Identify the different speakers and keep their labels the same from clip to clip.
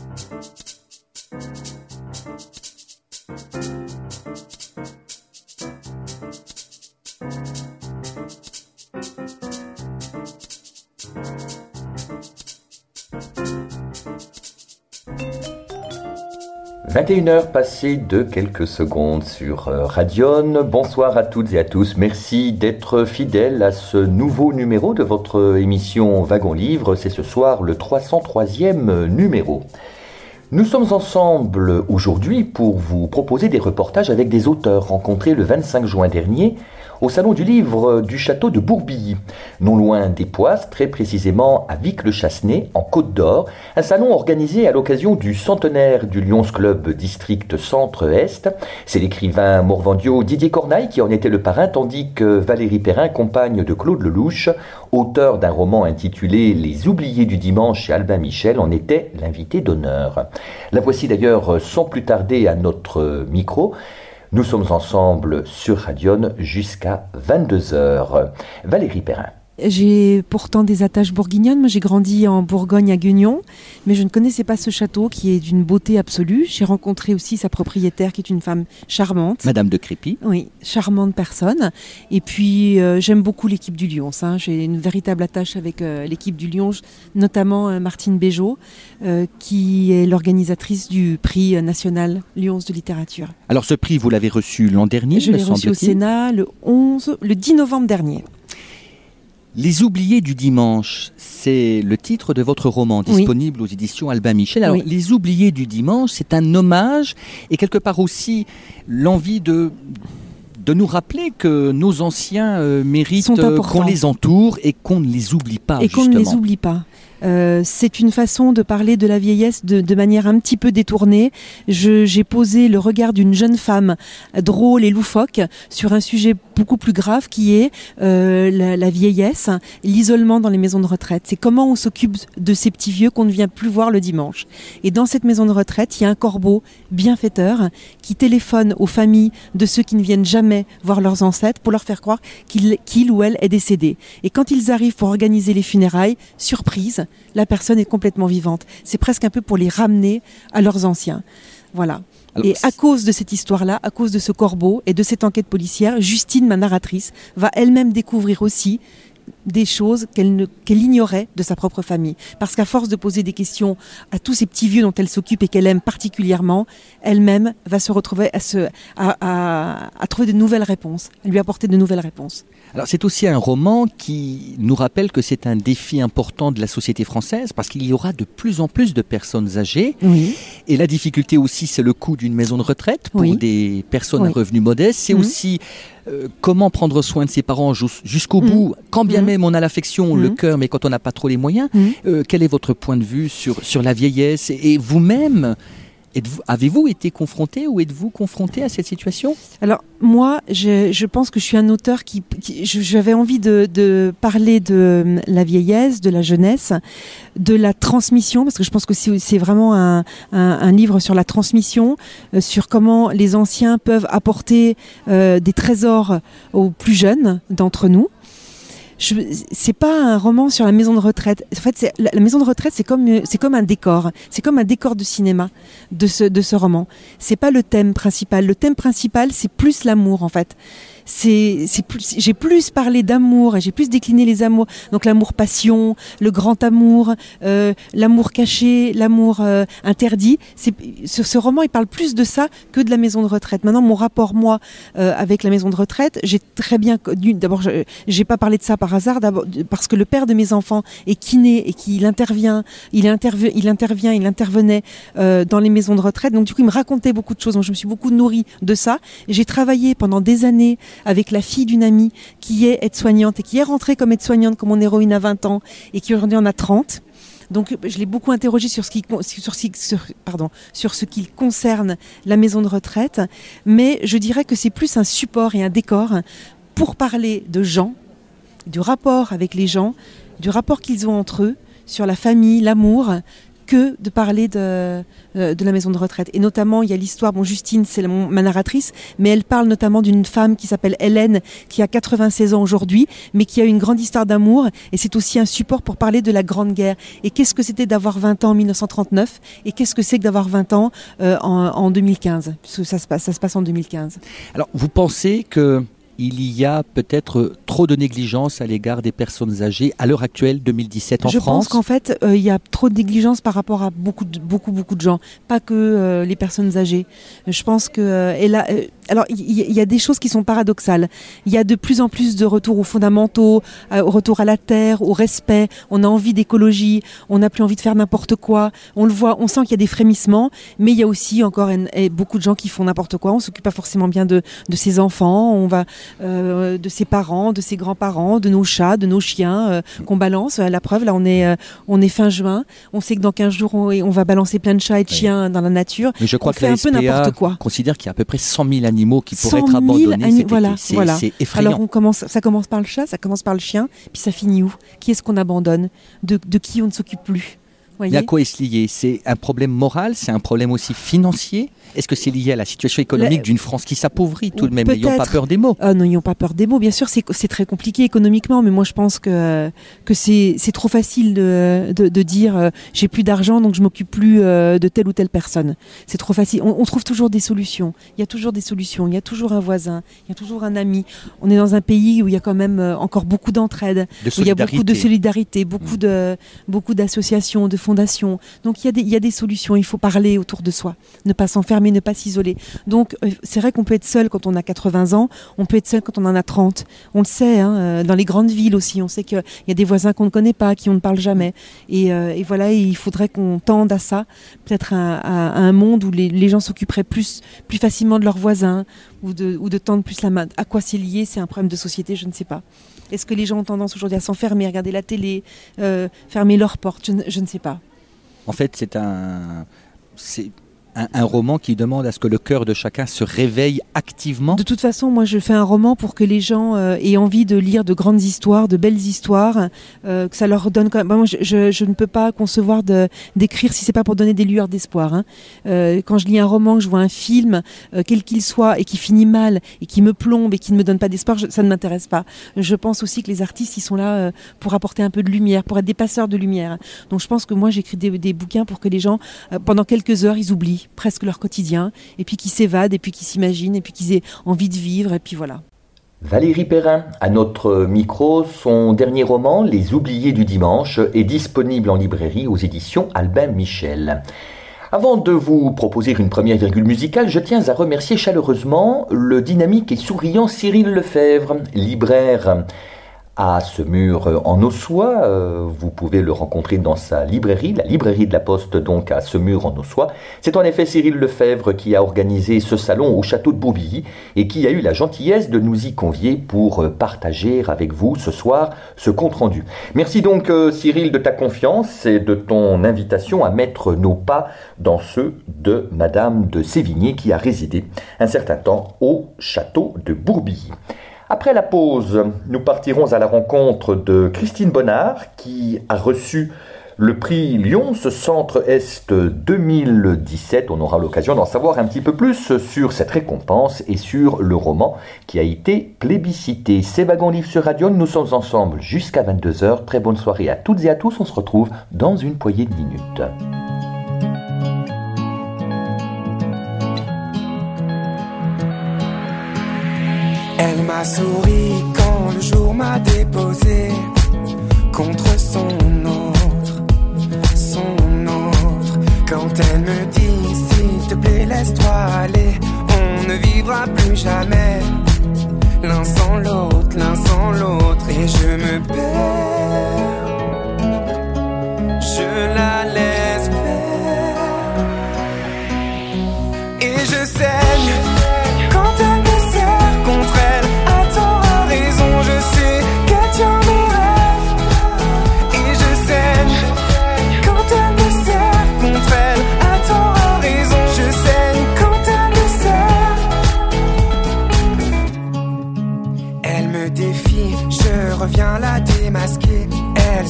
Speaker 1: 21h passées de quelques secondes sur Radion. Bonsoir à toutes et à tous. Merci d'être fidèles à ce nouveau numéro de votre émission Wagon Livre. C'est ce soir le 303e numéro. Nous sommes ensemble aujourd'hui pour vous proposer des reportages avec des auteurs rencontrés le 25 juin dernier au Salon du Livre du Château de Bourbilly, non loin des Poisses, très précisément à Vic-le-Chassenay, en Côte d'Or, un salon organisé à l'occasion du centenaire du Lions Club District Centre-Est. C'est l'écrivain morvandiau Didier Cornaille qui en était le parrain, tandis que Valérie Perrin, compagne de Claude Lelouch, auteur d'un roman intitulé Les Oubliés du Dimanche chez Albin Michel, en était l'invité d'honneur. La voici d'ailleurs sans plus tarder à notre micro. Nous sommes ensemble sur Radion jusqu'à 22h. Valérie Perrin.
Speaker 2: J'ai pourtant des attaches bourguignonnes. Moi, j'ai grandi en Bourgogne à Guignon, mais je ne connaissais pas ce château qui est d'une beauté absolue. J'ai rencontré aussi sa propriétaire qui est une femme charmante.
Speaker 3: Madame de Crépy.
Speaker 2: Oui, charmante personne. Et puis, j'aime beaucoup l'équipe du Lions. J'ai une véritable attache avec l'équipe du Lions, notamment Martine Béjot, qui est l'organisatrice du prix national Lions de littérature.
Speaker 3: Alors, ce prix, vous l'avez reçu l'an dernier,
Speaker 2: je l'ai reçu au Sénat le 10 novembre dernier.
Speaker 3: Les Oubliés du Dimanche, c'est le titre de votre roman disponible aux éditions Albin Michel. Alors, Les Oubliés du Dimanche, c'est un hommage et quelque part aussi l'envie de nous rappeler que nos anciens méritent qu'on les entoure et qu'on ne les oublie pas.
Speaker 2: Et qu'on ne les oublie pas. C'est une façon de parler de la vieillesse de manière un petit peu détournée. J'ai posé le regard d'une jeune femme drôle et loufoque sur un sujet beaucoup plus grave qui est la vieillesse, l'isolement dans les maisons de retraite. C'est comment on s'occupe de ces petits vieux qu'on ne vient plus voir le dimanche. Et dans cette maison de retraite, il y a un corbeau bienfaiteur qui téléphone aux familles de ceux qui ne viennent jamais voir leurs ancêtres pour leur faire croire qu'il ou elle est décédé. Et quand ils arrivent pour organiser les funérailles, surprise, la personne est complètement vivante. C'est presque un peu pour les ramener à leurs anciens. Voilà. Alors, et à cause de cette histoire-là, à cause de ce corbeau et de cette enquête policière, Justine, ma narratrice, va elle-même découvrir aussi des choses qu'elle ignorait de sa propre famille. Parce qu'à force de poser des questions à tous ces petits vieux dont elle s'occupe et qu'elle aime particulièrement, elle-même va se retrouver à trouver de nouvelles réponses, à lui apporter de nouvelles réponses.
Speaker 3: Alors c'est aussi un roman qui nous rappelle que c'est un défi important de la société française parce qu'il y aura de plus en plus de personnes âgées.
Speaker 2: Oui.
Speaker 3: Et la difficulté aussi, c'est le coût d'une maison de retraite pour des personnes à revenus modestes. C'est aussi comment prendre soin de ses parents jusqu'au bout, quand bien même on a l'affection, le cœur, mais quand on n'a pas trop les moyens. Quel est votre point de vue sur la vieillesse et vous-même? Avez-vous été confronté ou êtes-vous confronté à cette situation?
Speaker 2: Alors moi, je pense que je suis un auteur j'avais envie de parler de la vieillesse, de la jeunesse, de la transmission, parce que je pense que c'est vraiment un livre sur la transmission, sur comment les anciens peuvent apporter des trésors aux plus jeunes d'entre nous. C'est pas un roman sur la maison de retraite. En fait, la maison de retraite, c'est comme un décor. C'est comme un décor de cinéma de ce roman. C'est pas le thème principal. Le thème principal, c'est plus l'amour, en fait. J'ai plus parlé d'amour et j'ai plus décliné les amours. Donc l'amour passion, le grand amour, l'amour caché, l'amour interdit. Ce roman, il parle plus de ça que de la maison de retraite. Maintenant, mon rapport, moi, avec la maison de retraite, j'ai très bien connu. D'abord, j'ai pas parlé de ça par hasard, d'abord parce que le père de mes enfants est kiné et qu'il intervenait dans les maisons de retraite. Donc du coup, il me racontait beaucoup de choses. Donc je me suis beaucoup nourrie de ça. J'ai travaillé pendant des années avec la fille d'une amie qui est aide-soignante et qui est rentrée comme aide-soignante, comme mon héroïne à 20 ans et qui aujourd'hui en a 30. Donc je l'ai beaucoup interrogée sur ce qui concerne la maison de retraite, mais je dirais que c'est plus un support et un décor pour parler de gens, du rapport avec les gens, du rapport qu'ils ont entre eux, sur la famille, l'amour, que de parler de la maison de retraite. Et notamment, il y a l'histoire, Justine, c'est ma narratrice, mais elle parle notamment d'une femme qui s'appelle Hélène, qui a 96 ans aujourd'hui, mais qui a eu une grande histoire d'amour, et c'est aussi un support pour parler de la Grande Guerre. Et qu'est-ce que c'était d'avoir 20 ans en 1939, et qu'est-ce que c'est que d'avoir 20 ans en 2015, parce que ça se passe en 2015.
Speaker 3: Alors, vous pensez que il y a peut-être trop de négligence à l'égard des personnes âgées à l'heure actuelle, 2017 en France?
Speaker 2: Je pense qu'en fait, il y a trop de négligence par rapport à beaucoup de gens, pas que les personnes âgées. Je pense que alors il y a des choses qui sont paradoxales. Il y a de plus en plus de retour aux fondamentaux, au retour à la terre, au respect. On a envie d'écologie, on n'a plus envie de faire n'importe quoi. On le voit, on sent qu'il y a des frémissements, mais il y a aussi encore beaucoup de gens qui font n'importe quoi. On s'occupe pas forcément bien de ses enfants. On va de ses parents, de ses grands-parents, de nos chats, de nos chiens qu'on balance. La preuve, là, on est fin juin. On sait que dans 15 jours, on va balancer plein de chats et de chiens dans la nature.
Speaker 3: Mais je crois que la SPA considère qu'il y a à peu près 100 000 animaux qui pourraient être abandonnés.
Speaker 2: Voilà.
Speaker 3: C'est effrayant.
Speaker 2: Alors ça commence par le chat, ça commence par le chien, puis ça finit où? Qui est-ce qu'on abandonne? De qui on ne s'occupe plus?
Speaker 3: Mais à quoi est-ce lié? C'est un problème moral? C'est un problème aussi financier? Est-ce que c'est lié à la situation économique d'une France qui s'appauvrit tout de même? N'ayons pas peur des mots.
Speaker 2: Non, n'ayons pas peur des mots. Bien sûr, c'est très compliqué économiquement, mais moi je pense que c'est trop facile de dire j'ai plus d'argent donc je m'occupe plus de telle ou telle personne. C'est trop facile. On trouve toujours des solutions. Il y a toujours des solutions. Il y a toujours un voisin. Il y a toujours un ami. On est dans un pays où il y a quand même encore beaucoup d'entraide, où il y a beaucoup de solidarité, beaucoup d'associations, de fondations. Donc il y a des solutions. Il faut parler autour de soi, ne pas s'enfermer, ne pas s'isoler. Donc c'est vrai qu'on peut être seul quand on a 80 ans, on peut être seul quand on en a 30. On le sait, dans les grandes villes aussi, on sait qu'il y a des voisins qu'on ne connaît pas, qui on ne parle jamais. Et voilà, il faudrait qu'on tende à ça, peut-être à un monde où les gens s'occuperaient plus facilement de leurs voisins, ou de tendre plus la main. À quoi c'est lié? C'est un problème de société, je ne sais pas. Est-ce que les gens ont tendance aujourd'hui à s'enfermer, à regarder la télé, fermer leurs portes? Je ne sais pas.
Speaker 3: En fait, c'est un roman qui demande à ce que le cœur de chacun se réveille activement.
Speaker 2: De toute façon, moi je fais un roman pour que les gens aient envie de lire de grandes histoires, de belles histoires, que ça leur donne quand même... Moi, je ne peux pas concevoir d'écrire si c'est pas pour donner des lueurs d'espoir. Quand je lis un roman, que je vois un film, quel qu'il soit, et qui finit mal, et qui me plombe, et qui ne me donne pas d'espoir, ça ne m'intéresse pas. Je pense aussi que les artistes, ils sont là pour apporter un peu de lumière, pour être des passeurs de lumière. Donc je pense que moi j'écris des bouquins pour que les gens, pendant quelques heures, ils oublient presque leur quotidien, et puis qu'ils s'évadent, et puis qu'ils s'imaginent, et puis qu'ils aient envie de vivre, et puis voilà.
Speaker 1: Valérie Perrin, à notre micro, son dernier roman, Les Oubliés du dimanche, est disponible en librairie aux éditions Albin Michel. Avant de vous proposer une première virgule musicale, je tiens à remercier chaleureusement le dynamique et souriant Cyril Lefebvre, libraire à Semur en Ossois. Vous pouvez le rencontrer dans sa librairie, la librairie de la Poste, donc à Semur en Ossois. C'est en effet Cyril Lefebvre qui a organisé ce salon au château de Bourbilly et qui a eu la gentillesse de nous y convier pour partager avec vous ce soir ce compte-rendu. Merci donc Cyril de ta confiance et de ton invitation à mettre nos pas dans ceux de Madame de Sévigné qui a résidé un certain temps au château de Bourbilly. Après la pause, nous partirons à la rencontre de Christine Bonnard qui a reçu le prix Lyons Centre-Est 2017. On aura l'occasion d'en savoir un petit peu plus sur cette récompense et sur le roman qui a été plébiscité. C'est Wagon Livre sur Radion, nous sommes ensemble jusqu'à 22h. Très bonne soirée à toutes et à tous, on se retrouve dans une poignée de minutes.
Speaker 4: Elle m'a souri quand le jour m'a déposé contre son autre. Quand elle me dit s'il te plaît laisse-toi aller, on ne vivra plus jamais l'un sans l'autre. Et je me perds, je la laisse faire. Et je saigne quand elle me serre contre elle. À tort, à raison, je sais qu'elle tient mes rêves. Et je saigne quand elle me serre contre elle. À tort, à raison, je saigne quand elle me serre. Elle me défie, je reviens la démasquer.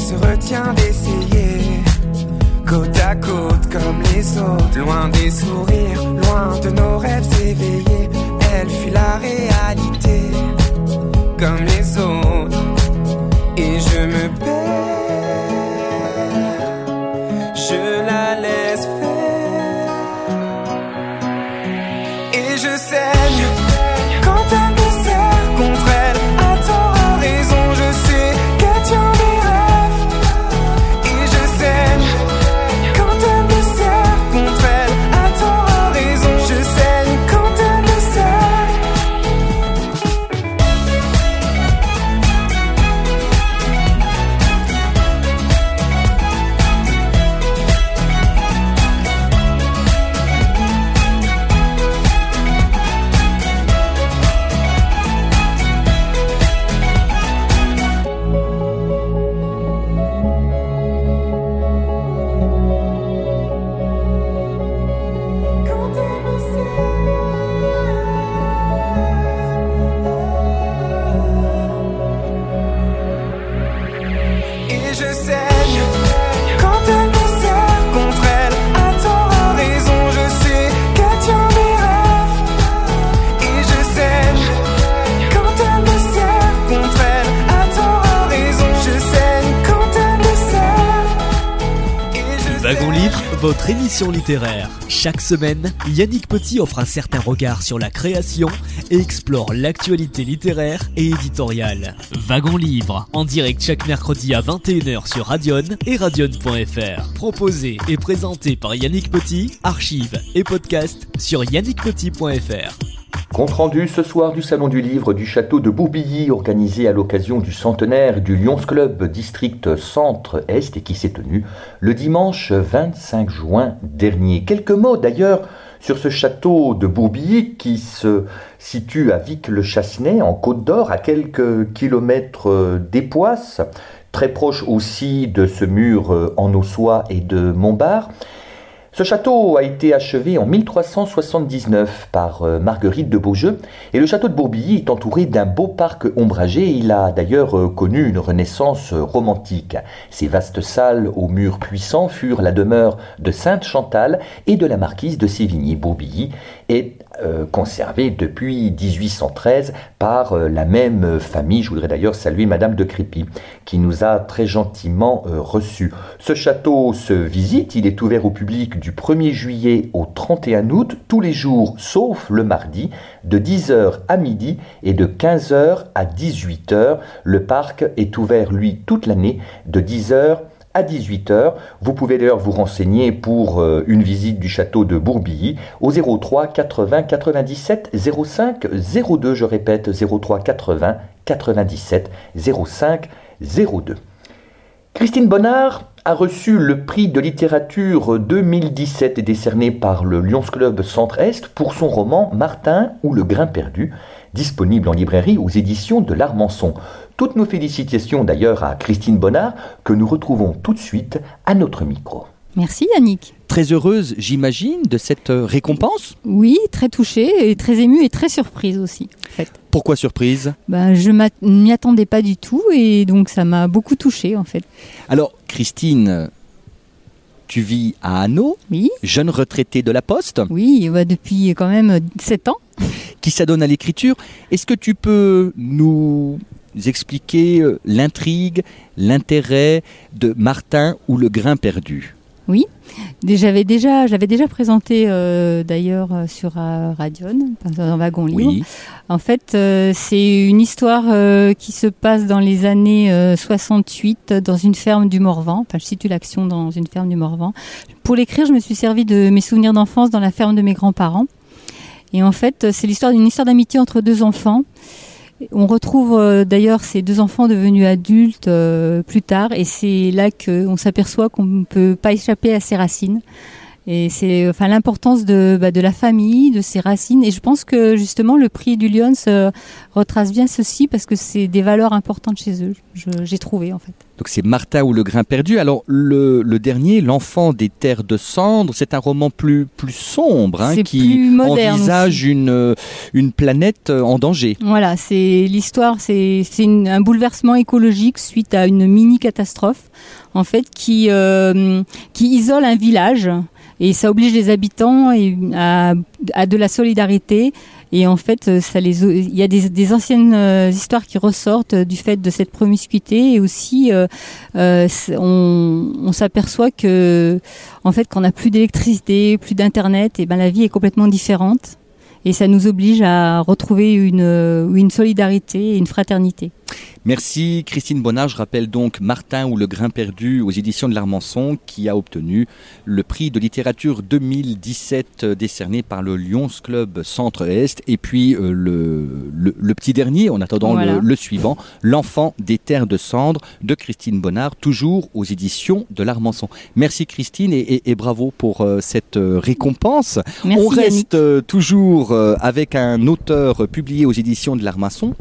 Speaker 4: saute, loin des sourires, loin de nos rêves éveillés. Elle fuit la réalité comme les autres, et je me perds, je la laisse faire, et je saigne quand elle me serre contre elle. À tort, à raison, je sais qu'elle tient mes rêves, et je saigne quand elle me serre contre elle. À tort, à raison, je saigne quand elle me serre. Et je saigne quand elle me serre contre elle. À tort, à raison, je sais qu'elle tient mes rêves, et je saigne quand elle me serre contre elle. À tort, à raison, je saigne quand elle me serre, et je
Speaker 5: Wagon Livre, votre émission littéraire. Chaque semaine, Yannick Petit offre un certain regard sur la création et explore l'actualité littéraire et éditoriale. Wagon Livre, en direct chaque mercredi à 21h sur Radion et radion.fr. Proposé et présenté par Yannick Petit, archives et podcast sur yannickpetit.fr.
Speaker 1: Compte rendu ce soir du Salon du Livre du Château de Bourbilly, organisé à l'occasion du centenaire du Lions Club District Centre-Est et qui s'est tenu le dimanche 25 juin dernier. Quelques mots d'ailleurs sur ce château de Bourbilly qui se situe à Vic-le-Chassenais en Côte d'Or, à quelques kilomètres d'Époisses, très proche aussi de ce mur en ossois et de Montbard. Ce château a été achevé en 1379 par Marguerite de Beaujeu et le château de Bourbilly est entouré d'un beau parc ombragé. Il a d'ailleurs connu une renaissance romantique. Ces vastes salles aux murs puissants furent la demeure de Sainte Chantal et de la marquise de Sévigné. Bourbilly est conservé depuis 1813 par la même famille. Je voudrais d'ailleurs saluer Madame de Crépy qui nous a très gentiment reçus. Ce château se visite, il est ouvert au public du 1er juillet au 31 août, tous les jours sauf le mardi, de 10h à midi et de 15h à 18h. Le parc est ouvert, lui, toute l'année, de 10h à 18h. Vous pouvez d'ailleurs vous renseigner pour une visite du château de Bourbilly au 03 80 97 05 02. Je répète, 03 80 97 05 02. Christine Bonnard a reçu le prix de littérature 2017 décerné par le Lions Club Centre-Est pour son roman Martin ou le grain perdu, disponible en librairie aux éditions de l'Armançon. Toutes nos félicitations d'ailleurs à Christine Bonnard que nous retrouvons tout de suite à notre micro.
Speaker 6: Merci Yannick.
Speaker 3: Très heureuse, j'imagine, de cette récompense.
Speaker 6: Oui, très touchée et très émue et très surprise aussi. En fait.
Speaker 3: Pourquoi surprise ?
Speaker 6: Je ne m'y attendais pas du tout et donc ça m'a beaucoup touchée en fait.
Speaker 3: Alors Christine, tu vis à Hanau,
Speaker 6: oui.
Speaker 3: Jeune retraitée de la Poste.
Speaker 6: Oui, depuis quand même 7 ans.
Speaker 3: Qui s'adonne à l'écriture. Est-ce que tu peux nous expliquer l'intrigue, l'intérêt de Martin ou le grain perdu ?
Speaker 6: Oui, j'avais déjà présenté d'ailleurs sur Radion, dans Wagon Livre. Oui. En fait, c'est une histoire qui se passe dans les années 68 dans une ferme du Morvan. Enfin, je situe l'action dans une ferme du Morvan. Pour l'écrire, je me suis servi de mes souvenirs d'enfance dans la ferme de mes grands-parents. Et en fait, c'est une histoire d'amitié entre deux enfants. On retrouve d'ailleurs ces deux enfants devenus adultes plus tard et c'est là qu'on s'aperçoit qu'on ne peut pas échapper à ses racines. Et c'est l'importance de la famille, de ses racines. Et je pense que justement le prix du Lions retrace bien ceci parce que c'est des valeurs importantes chez eux, j'ai trouvé en fait.
Speaker 3: Donc c'est Martin ou le grain perdu. Alors le dernier, L'enfant des terres de cendres, c'est un roman plus sombre qui plus envisage une planète en danger.
Speaker 6: Voilà, c'est l'histoire, c'est un bouleversement écologique suite à une mini catastrophe en fait qui isole un village. et ça oblige les habitants à de la solidarité. Et en fait, il y a des anciennes histoires qui ressortent du fait de cette promiscuité, et aussi on s'aperçoit que en fait, quand on n'a plus d'électricité, plus d'internet, et ben la vie est complètement différente, et ça nous oblige à retrouver une solidarité et une fraternité.
Speaker 3: Merci Christine Bonnard. Je rappelle donc Martin ou le grain perdu aux éditions de l'Armançon, qui a obtenu le prix de littérature 2017 décerné par le Lions Club Centre-Est, et puis le petit dernier en attendant voilà. le suivant, L'enfant des terres de cendres de Christine Bonnard, toujours aux éditions de l'Armançon. Merci Christine, et bravo pour cette récompense.
Speaker 6: Merci,
Speaker 3: on reste
Speaker 6: Yannick.
Speaker 3: toujours avec un auteur publié aux éditions de l'Armançon,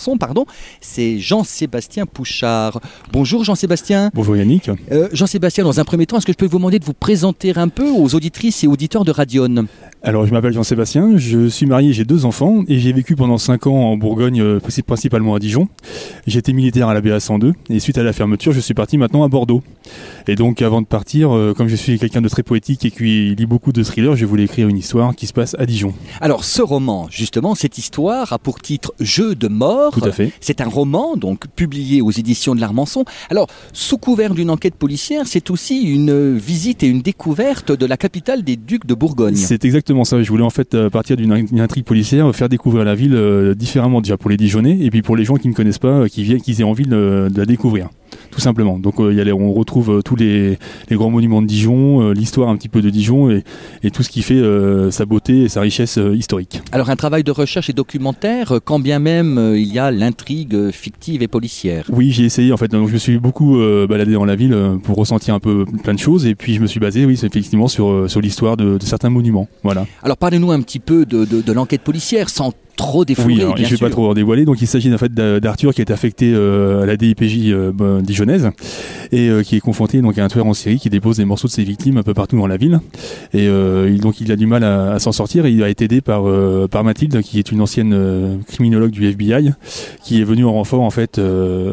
Speaker 3: c'est Jean-Sébastien Pouchard. Bonjour Jean-Sébastien.
Speaker 7: Bonjour Yannick.
Speaker 3: Jean-Sébastien, dans un premier temps, est-ce que je peux vous demander de vous présenter un peu aux auditrices et auditeurs de Radion ?
Speaker 7: Alors, je m'appelle Jean-Sébastien, je suis marié, j'ai 2 enfants, et j'ai vécu pendant 5 ans en Bourgogne, principalement à Dijon. J'étais militaire à la BA 102, et suite à la fermeture, je suis parti maintenant à Bordeaux. Et donc, avant de partir, comme je suis quelqu'un de très poétique et qui lit beaucoup de thrillers, je voulais écrire une histoire qui se passe à Dijon.
Speaker 3: Alors, ce roman, justement, cette histoire a pour titre Jeu de mort.
Speaker 7: Tout à fait.
Speaker 3: C'est un roman, donc, publié aux éditions de l'Armançon. Alors, sous couvert d'une enquête policière, c'est aussi une visite et une découverte de la capitale des Ducs de Bourgogne.
Speaker 7: C'est exactement ça. Je voulais en fait, à partir d'une intrigue policière, faire découvrir la ville différemment, déjà pour les Dijonnais, et puis pour les gens qui ne connaissent pas, qui aient envie de la découvrir. Tout simplement. Donc on retrouve tous les grands monuments de Dijon, l'histoire un petit peu de Dijon, et tout ce qui fait sa beauté et sa richesse historique.
Speaker 3: Alors un travail de recherche et documentaire, quand bien même il y a l'intrigue fictive et policière.
Speaker 7: Oui, j'ai essayé en fait. Donc je me suis beaucoup baladé dans la ville pour ressentir un peu plein de choses, et puis je me suis basé, oui, effectivement sur l'histoire de certains monuments. Voilà.
Speaker 3: Alors parlez-nous un petit peu de l'enquête policière, sans trop défouler,
Speaker 7: oui, alors,
Speaker 3: bien
Speaker 7: je ne vais pas trop en dévoiler. Donc il s'agit en fait d'Arthur qui est affecté à la DIPJ dijonnaise, et qui est confronté donc à un tueur en série qui dépose des morceaux de ses victimes un peu partout dans la ville, et donc il a du mal à s'en sortir, et il a été aidé par Mathilde, qui est une ancienne criminologue du FBI, qui est venue en renfort en fait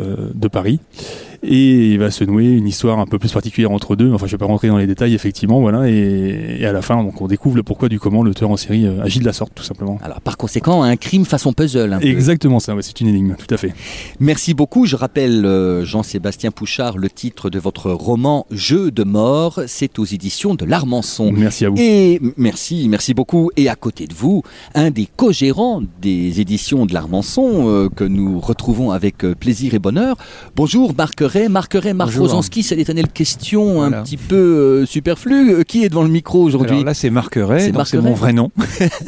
Speaker 7: de Paris. Et il va se nouer une histoire un peu plus particulière entre deux. Enfin, je vais pas rentrer dans les détails, effectivement, voilà. Et à la fin, donc, on découvre le pourquoi du comment le tueur en série agit de la sorte, tout simplement.
Speaker 3: Alors, par conséquent, un crime façon puzzle.
Speaker 7: Exactement ça, ouais, c'est une énigme, tout à fait.
Speaker 3: Merci beaucoup. Je rappelle, Jean-Sébastien Pouchard, le titre de votre roman Jeu de mort. C'est aux éditions de l'Armançon.
Speaker 7: Merci à vous.
Speaker 3: Et merci beaucoup. Et à côté de vous, un des co-gérants des éditions de l'Armançon que nous retrouvons avec plaisir et bonheur. Bonjour, Marc Rozanski, c'est l'éternelle question voilà. Un petit peu superflue. Qui est devant le micro aujourd'hui ?
Speaker 8: Alors là, c'est Marc Ray, c'est mon vrai nom.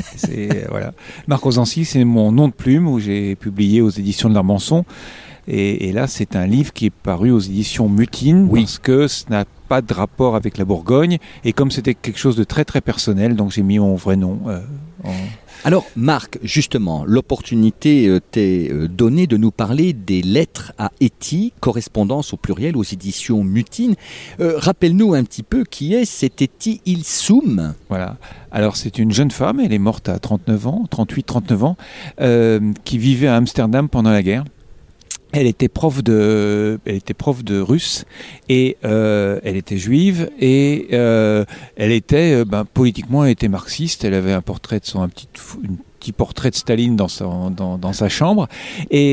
Speaker 8: Voilà. Marc Rozanski, c'est mon nom de plume où j'ai publié aux éditions de l'Armançon. Et là, c'est un livre qui est paru aux éditions Mutine, oui. Parce que ça n'a pas de rapport avec la Bourgogne. Et comme c'était quelque chose de très très personnel, donc j'ai mis mon vrai nom.
Speaker 3: Alors Marc, justement, l'opportunité t'est donnée de nous parler des lettres à Etty, correspondance au pluriel aux éditions Mutine. Rappelle-nous un petit peu qui est cette Etty Ilsoum.
Speaker 8: Voilà, alors c'est une jeune femme, elle est morte à 38-39 ans, qui vivait à Amsterdam pendant la guerre. Elle était prof de russe, et elle était juive, et elle était politiquement, elle était marxiste. Elle avait un portrait de un petit portrait de Staline dans sa chambre, et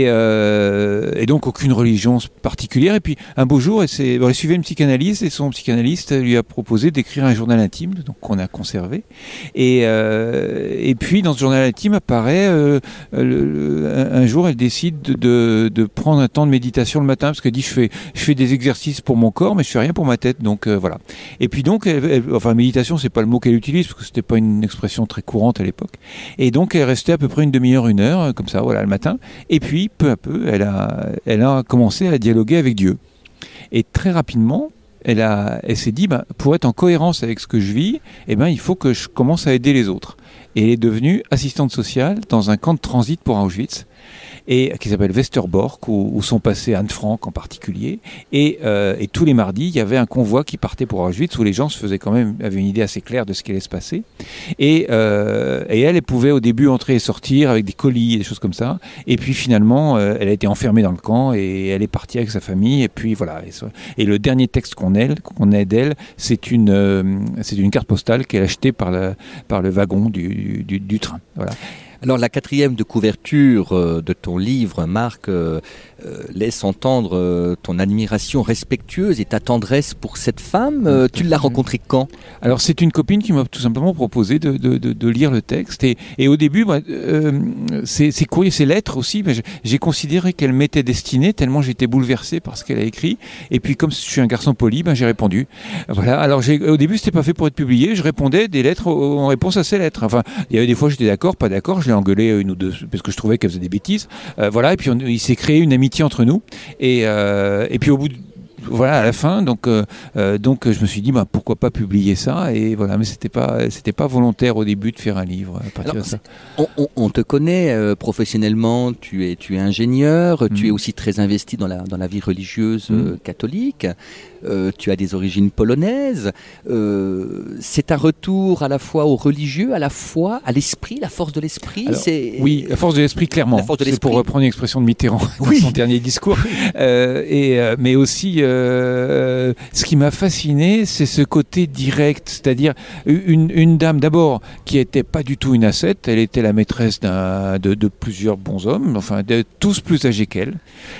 Speaker 8: donc aucune religion particulière. Et puis un beau jour, elle suivait une psychanalyse, et son psychanalyste lui a proposé d'écrire un journal intime, donc qu'on a conservé. Et puis dans ce journal intime apparaît un jour, elle décide de prendre un temps de méditation le matin, parce qu'elle dit je fais des exercices pour mon corps, mais je fais rien pour ma tête. Donc voilà. Et puis donc, enfin méditation, c'est pas le mot qu'elle utilise, parce que c'était pas une expression très courante à l'époque. Et donc elle restait à peu près une demi-heure, une heure, comme ça, voilà, le matin. Et puis, peu à peu, elle a commencé à dialoguer avec Dieu. Et très rapidement, elle s'est dit, pour être en cohérence avec ce que je vis, il faut que je commence à aider les autres. Et elle est devenue assistante sociale dans un camp de transit pour Auschwitz. et qui s'appelle Westerbork, où sont passés Anne Frank en particulier. Et tous les mardis, il y avait un convoi qui partait pour Auschwitz, où les gens avaient une idée assez claire de ce qui allait se passer. Et elle pouvait au début entrer et sortir avec des colis et des choses comme ça. Et puis finalement, elle a été enfermée dans le camp et elle est partie avec sa famille. Et puis voilà. Et le dernier texte qu'on ait d'elle, c'est une carte postale qu'elle a achetée par le wagon du train. Voilà.
Speaker 3: Alors la 4e de couverture de ton livre, Marc, laisse entendre ton admiration respectueuse et ta tendresse pour cette femme. Tu l'as rencontrée quand ?
Speaker 8: Alors c'est une copine qui m'a tout simplement proposé de lire le texte. Et au début, ces courriers, ces lettres aussi, j'ai considéré qu'elle m'était destinée tellement j'étais bouleversé par ce qu'elle a écrit. Et puis comme je suis un garçon poli, j'ai répondu. Voilà. Alors au début, c'était pas fait pour être publié. Je répondais des lettres en réponse à ces lettres. Enfin, il y avait des fois j'étais d'accord, pas d'accord. Je l'ai engueulé une ou deux parce que je trouvais qu'elle faisait des bêtises. Voilà. Et puis il s'est créé une amitié entre nous. Et puis au bout à la fin, donc je me suis dit pourquoi pas publier ça, et voilà, mais c'était pas volontaire au début de faire un livre à partir de ça.
Speaker 3: On te connaît professionnellement, tu es ingénieur, tu es aussi très investi dans la vie religieuse catholique. Tu as des origines polonaises. C'est un retour à la fois au religieux, à la fois à l'esprit, la force de l'esprit.
Speaker 8: Oui, la force de l'esprit, clairement. C'est pour reprendre une expression de Mitterrand dans son dernier discours. Mais aussi, ce qui m'a fasciné, c'est ce côté direct, c'est-à-dire une dame d'abord qui n'était pas du tout une ascète, elle était la maîtresse de plusieurs bons hommes, enfin tous plus âgés qu'elle.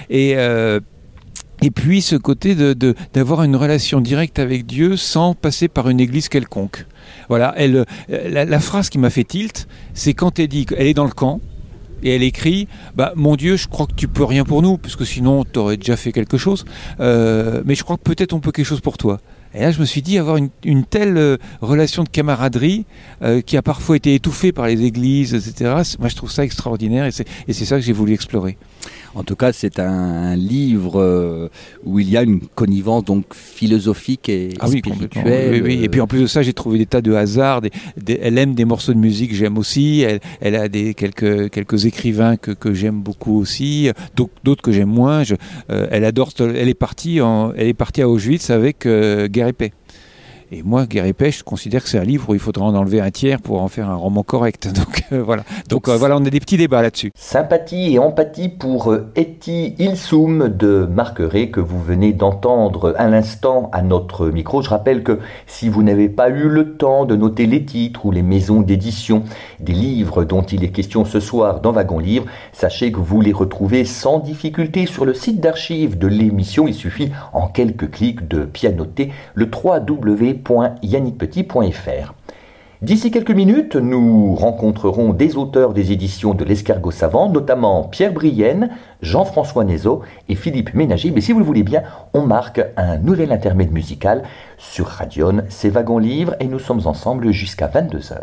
Speaker 8: Et puis ce côté d'avoir une relation directe avec Dieu sans passer par une église quelconque. Voilà, la phrase qui m'a fait tilt, c'est quand elle dit qu'elle est dans le camp et elle écrit mon Dieu, je crois que tu peux rien pour nous, parce que sinon tu aurais déjà fait quelque chose, mais je crois que peut-être on peut quelque chose pour toi. Et là je me suis dit, avoir une telle relation de camaraderie qui a parfois été étouffée par les églises, etc. Moi je trouve ça extraordinaire, et c'est ça que j'ai voulu explorer.
Speaker 3: En tout cas, c'est un livre où il y a une connivence donc philosophique et spirituelle.
Speaker 8: Oui. Et puis en plus de ça, j'ai trouvé des tas de hasards. Elle aime des morceaux de musique que j'aime aussi. Elle a quelques écrivains que j'aime beaucoup aussi. D'autres que j'aime moins. Elle adore. Elle est partie à Auschwitz avec Guerre et Paix. Et moi, Guerre et Paix, je considère que c'est un livre où il faudra en enlever un tiers pour en faire un roman correct. Donc voilà, on a des petits débats là-dessus.
Speaker 1: Sympathie et empathie pour Eti Ilsum de Marc Rey, que vous venez d'entendre à l'instant à notre micro. Je rappelle que si vous n'avez pas eu le temps de noter les titres ou les maisons d'édition des livres dont il est question ce soir dans Wagon Livre, sachez que vous les retrouvez sans difficulté sur le site d'archives de l'émission. Il suffit en quelques clics de pianoter le www.yannickpetit.fr. D'ici quelques minutes, nous rencontrerons des auteurs des éditions de l'Escargot Savant, notamment Pierre Brienne, Jean-François Nézot et Philippe Ménager. Mais si vous le voulez bien, on marque un nouvel intermède musical sur Radion. C'est Wagon Livre et nous sommes ensemble jusqu'à 22h.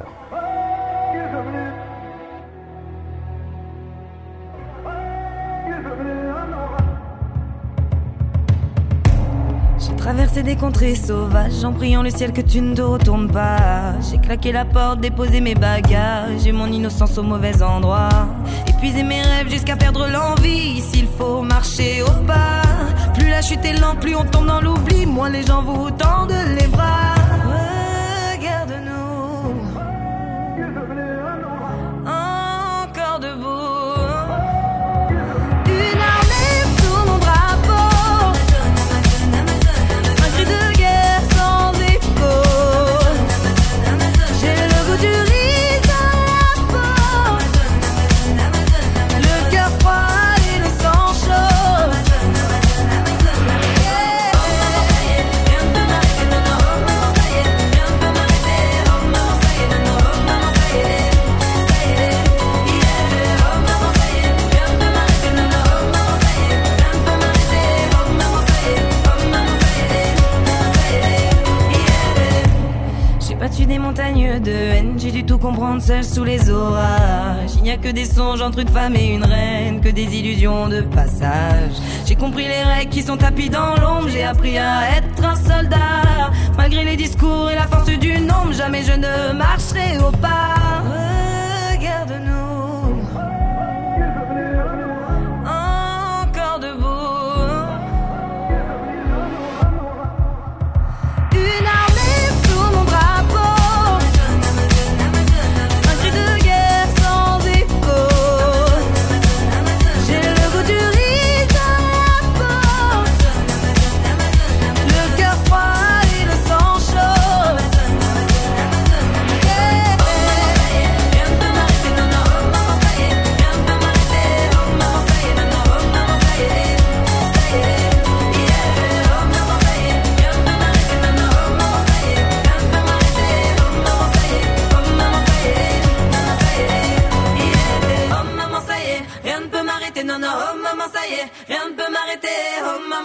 Speaker 9: Traverser des contrées sauvages en priant le ciel que tu ne te retournes pas. J'ai claqué la porte, déposé mes bagages, j'ai mon innocence au mauvais endroit. Épuisé mes rêves jusqu'à perdre l'envie, s'il faut marcher au pas. Plus la chute est lente, plus on tombe dans l'oubli, moins les gens vous tendent les bras. Regarde-nous, encore debout. Des montagnes de haine, j'ai dû tout comprendre seul sous les orages. Il n'y a que des songes entre une femme et une reine, que des illusions de passage. J'ai compris les règles qui sont tapis dans l'ombre, j'ai appris à être un soldat. Malgré les discours et la force du nombre, jamais je ne marcherai au pas. Regarde-nous,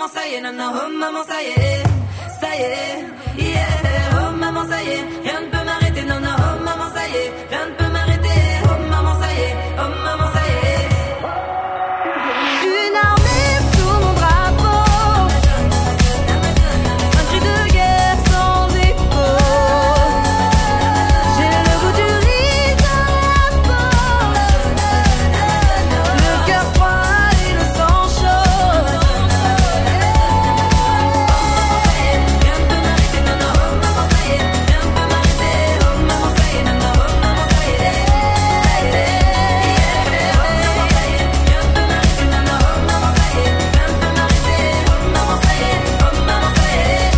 Speaker 9: ça y est, non, non, oh maman, ça y est, yeah. Oh maman, ça y est, rien ne peut m'arrêter, non, non, oh maman, ça y est, rien ne peut m'arrêter. Oh maman, ça y est, oh maman, ça y est. Une armée sous mon drapeau, un cri de guerre sans écho. J'ai le goût du riz dans la peau, le cœur froid et le sang chaud. Rien ne peut m'arrêter, non, non, oh maman, ça y est, rien ne peut m'arrêter. Oh maman, ça y est, non, non, oh maman, ça y est, ça y est, yeah. Oh maman, ça y est, rien ne peut m'arrêter, non, non, oh maman, ça y est, rien ne peut m'arrêter. Oh maman, ça y est, oh maman, ça y est,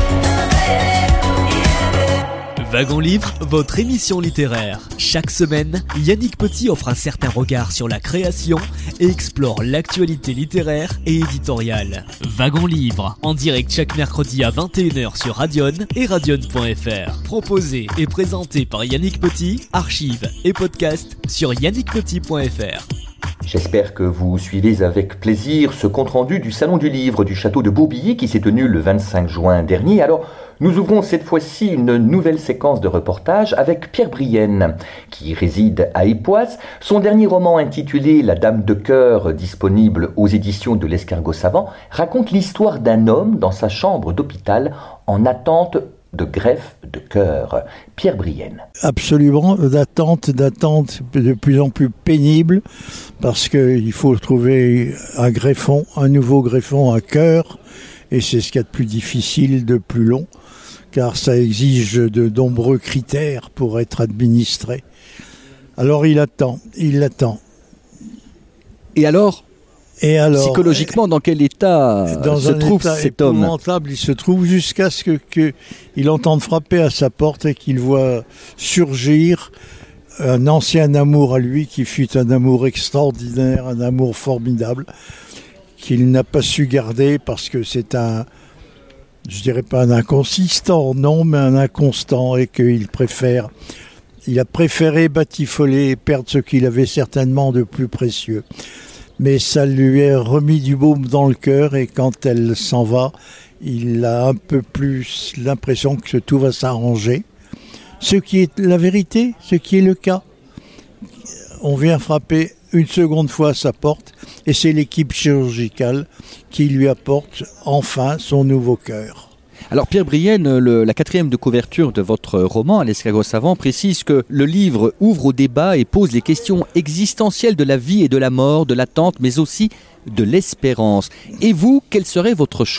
Speaker 9: yeah.
Speaker 5: Wagon Livre, votre émission littéraire. Chaque semaine, Yannick Petit offre un certain regard sur la création et explore l'actualité littéraire et éditoriale. Wagon Livre, en direct chaque mercredi à 21h sur Radion et radion.fr. Proposé et présenté par Yannick Petit, archives et podcasts sur yannickpetit.fr.
Speaker 1: J'espère que vous suivez avec plaisir ce compte-rendu du Salon du Livre du Château de Bourbilly qui s'est tenu le 25 juin dernier. Alors, nous ouvrons cette fois-ci une nouvelle séquence de reportage avec Pierre Brienne, qui réside à Époisse. Son dernier roman intitulé La Dame de cœur, disponible aux éditions de l'Escargot Savant, raconte l'histoire d'un homme dans sa chambre d'hôpital en attente de greffe de cœur. Pierre Brienne.
Speaker 10: Absolument, d'attente de plus en plus pénible, parce qu'il faut trouver un nouveau greffon à cœur, et c'est ce qu'il y a de plus difficile, de plus long, car ça exige de nombreux critères pour être administré. Alors il attend. Et alors,
Speaker 3: psychologiquement, dans quel état se trouve cet homme ?
Speaker 10: Il se trouve jusqu'à ce qu'il entende frapper à sa porte et qu'il voit surgir un ancien amour à lui qui fut un amour extraordinaire, un amour formidable, qu'il n'a pas su garder parce que c'est je dirais pas un inconsistant, non, mais un inconstant, et qu'il a préféré batifoler et perdre ce qu'il avait certainement de plus précieux. Mais ça lui a remis du baume dans le cœur, et quand elle s'en va, il a un peu plus l'impression que tout va s'arranger. Ce qui est la vérité, ce qui est le cas. On vient frapper une seconde fois à sa porte, et c'est l'équipe chirurgicale qui lui apporte enfin son nouveau cœur.
Speaker 3: Alors Pierre Brienne, la 4e de couverture de votre roman, à l'Escargot Savant, précise que le livre ouvre au débat et pose les questions existentielles de la vie et de la mort, de l'attente, mais aussi de l'espérance. Et vous, quel serait votre choix ?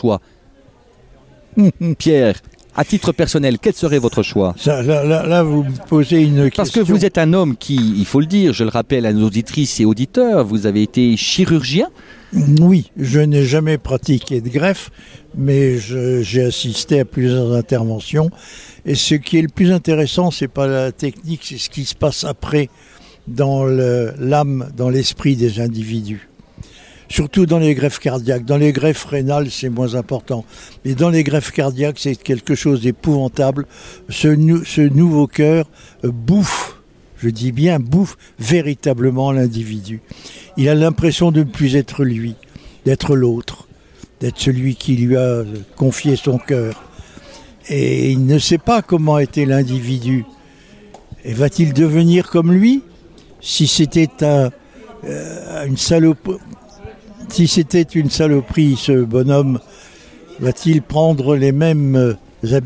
Speaker 3: Pierre, à titre personnel, quel serait votre choix ?
Speaker 10: Là, vous me posez une question.
Speaker 3: Parce que vous êtes un homme qui, il faut le dire, je le rappelle à nos auditrices et auditeurs, vous avez été chirurgien ?
Speaker 10: Oui, je n'ai jamais pratiqué de greffe, mais j'ai assisté à plusieurs interventions. Et ce qui est le plus intéressant, c'est pas la technique, c'est ce qui se passe après dans l'âme, dans l'esprit des individus. Surtout dans les greffes cardiaques. Dans les greffes rénales, c'est moins important. Mais dans les greffes cardiaques, c'est quelque chose d'épouvantable. Ce nouveau cœur bouffe, je dis bien bouffe, véritablement l'individu. Il a l'impression de ne plus être lui, d'être l'autre, d'être celui qui lui a confié son cœur. Et il ne sait pas comment était l'individu. Et va-t-il devenir comme lui ? Si c'était une saloperie, ce bonhomme, va-t-il prendre les mêmes habitudes ?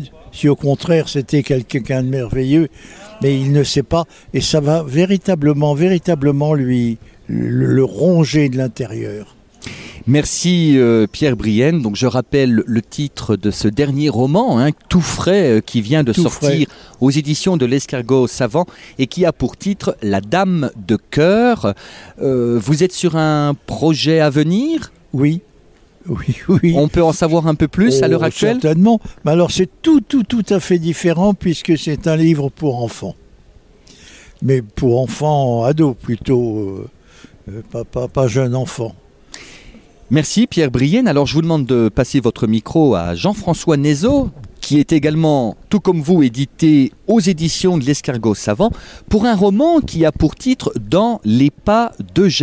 Speaker 10: Si au contraire c'était quelqu'un de merveilleux, mais il ne sait pas, et ça va véritablement lui le ronger de l'intérieur.
Speaker 3: Merci Pierre Brienne. Donc je rappelle le titre de ce dernier roman, tout frais, qui vient de sortir aux éditions de l'Escargot Savant et qui a pour titre La Dame de cœur. Vous êtes sur un projet à venir ?
Speaker 10: Oui.
Speaker 3: On peut en savoir un peu plus à l'heure actuelle ?
Speaker 10: Certainement. Mais alors c'est tout à fait différent puisque c'est un livre pour enfants. Mais pour enfants, ados plutôt, pas jeunes enfants.
Speaker 3: Merci Pierre Brienne. Alors je vous demande de passer votre micro à Jean-François Nézot, qui est également, tout comme vous, édité aux éditions de l'Escargot Savant, pour un roman qui a pour titre « Dans les pas d'Eugène ».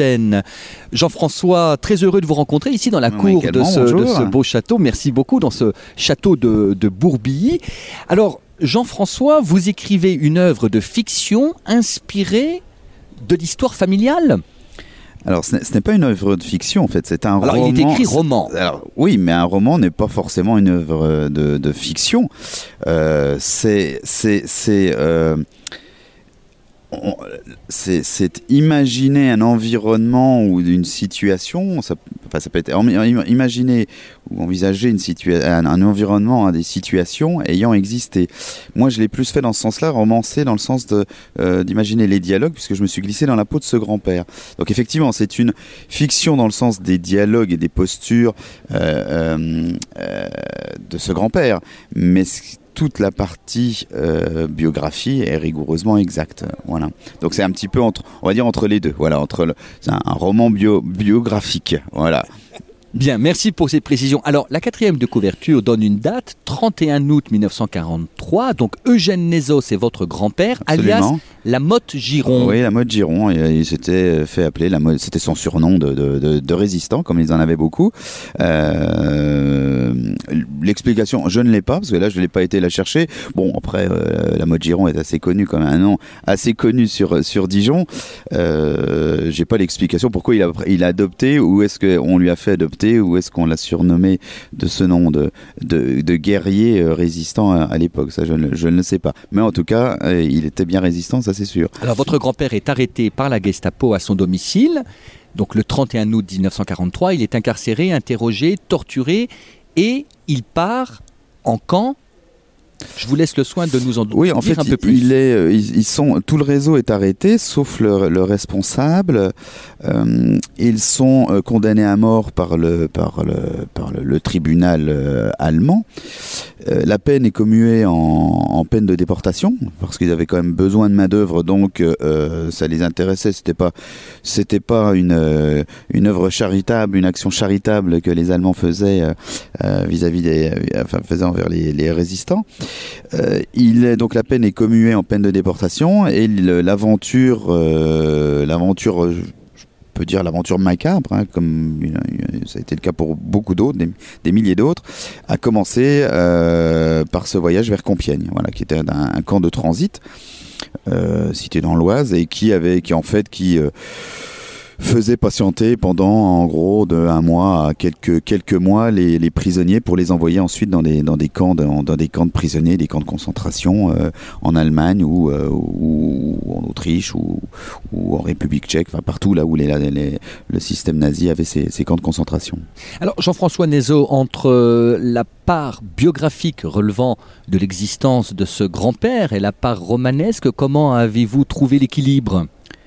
Speaker 3: Jean-François, très heureux de vous rencontrer ici dans la cour de ce beau château. Merci beaucoup, dans ce château de Bourbilly. Alors, Jean-François, vous écrivez une œuvre de fiction inspirée de l'histoire familiale ?
Speaker 11: Alors, ce n'est pas une œuvre de fiction, en fait, c'est un roman.
Speaker 3: Alors, il est écrit roman.
Speaker 11: Alors, oui, mais un roman n'est pas forcément une œuvre de fiction. C'est imaginer un environnement ou une situation, ça peut être imaginer ou envisager un environnement, des situations ayant existé. Moi, je l'ai plus fait dans ce sens-là, romancer dans le sens d'imaginer les dialogues, puisque je me suis glissé dans la peau de ce grand-père. Donc effectivement, c'est une fiction dans le sens des dialogues et des postures de ce grand-père, mais toute la partie biographie est rigoureusement exacte. Voilà. Donc c'est un petit peu on va dire entre les deux. Voilà, c'est un roman biographique. Voilà.
Speaker 3: Bien, merci pour ces précisions. Alors, la 4e de couverture donne une date, 31 août 1943. Donc, Eugène Nézot, c'est votre grand-père,
Speaker 11: Absolument.
Speaker 3: Alias La Motte Giron.
Speaker 11: Oui, La Motte Giron. Il s'était fait appeler La Motte. C'était son surnom de résistant, comme ils en avaient beaucoup. L'explication, je ne l'ai pas, parce que là, je ne l'ai pas été la chercher. Bon, après, La Motte Giron est assez connu, comme un nom assez connu sur Dijon. J'ai pas l'explication pourquoi il a adopté, ou est-ce qu'on lui a fait adopter, ou est-ce qu'on l'a surnommé de ce nom de guerrier résistant à l'époque. Ça, je ne le sais pas. Mais en tout cas, il était bien résistant, ça c'est sûr.
Speaker 3: Alors, votre grand-père est arrêté par la Gestapo à son domicile. Donc, le 31 août 1943, il est incarcéré, interrogé, torturé, et il part en camp. Je vous laisse le soin de nous en dire
Speaker 11: oui, en fait,
Speaker 3: un peu plus.
Speaker 11: Tout le réseau est arrêté, sauf le responsable. Ils sont condamnés à mort par le tribunal allemand. La peine est commuée en peine de déportation, parce qu'ils avaient quand même besoin de main d'œuvre, donc ça les intéressait. C'était pas une œuvre charitable, une action charitable que les Allemands faisaient faisaient envers les résistants. Donc la peine est commuée en peine de déportation, et l'aventure, je peux dire l'aventure macabre, hein, comme ça a été le cas pour beaucoup d'autres, des milliers d'autres, a commencé par ce voyage vers Compiègne, voilà, qui était un camp de transit situé dans l'Oise, et qui faisait patienter pendant en gros de 1 mois à quelques mois les prisonniers, pour les envoyer ensuite dans des camps de prisonniers, des camps de concentration en Allemagne ou en Autriche ou en République tchèque, enfin partout là où le système nazi avait ses camps de concentration.
Speaker 3: Alors, Jean-François Nézot, entre la part biographique relevant de l'existence de ce grand-père et la part romanesque, comment avez-vous trouvé l'équilibre ?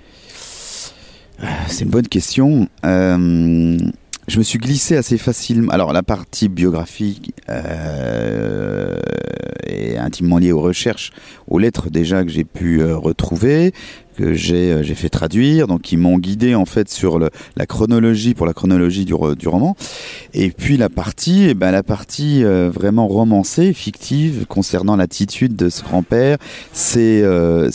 Speaker 11: C'est une bonne question. Je me suis glissé assez facilement. Alors, la partie biographique est intimement liée aux recherches, aux lettres déjà que j'ai pu retrouver, que j'ai fait traduire, donc qui m'ont guidé en fait sur la chronologie, pour la chronologie du roman. Et puis la partie vraiment romancée, fictive, concernant l'attitude de ce grand-père, ses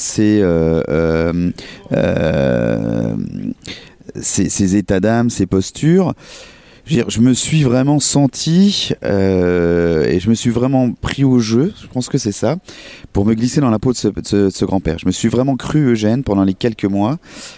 Speaker 11: états d'âme, ses postures. Je me suis vraiment senti et je me suis vraiment pris au jeu, je pense que c'est ça, pour me glisser dans la peau de ce grand-père. Je me suis vraiment cru Eugène pendant les quelques mois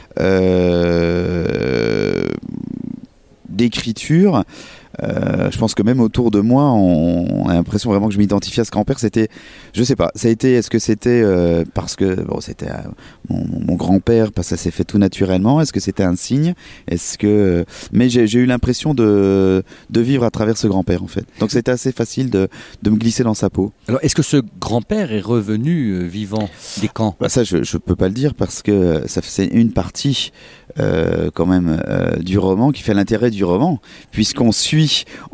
Speaker 11: d'écriture. Je pense que même autour de moi, on a l'impression vraiment que je m'identifiais à ce grand-père. C'était, je sais pas, est-ce que c'était parce que c'était mon grand-père, parce que ça s'est fait tout naturellement. Est-ce que c'était un signe? Mais j'ai eu l'impression de vivre à travers ce grand-père en fait. Donc c'était assez facile de me glisser dans sa peau.
Speaker 3: Alors, est-ce que ce grand-père est revenu vivant des camps?
Speaker 11: Ça, je peux pas le dire, parce que c'est une partie quand même du roman qui fait l'intérêt du roman, puisqu'on suit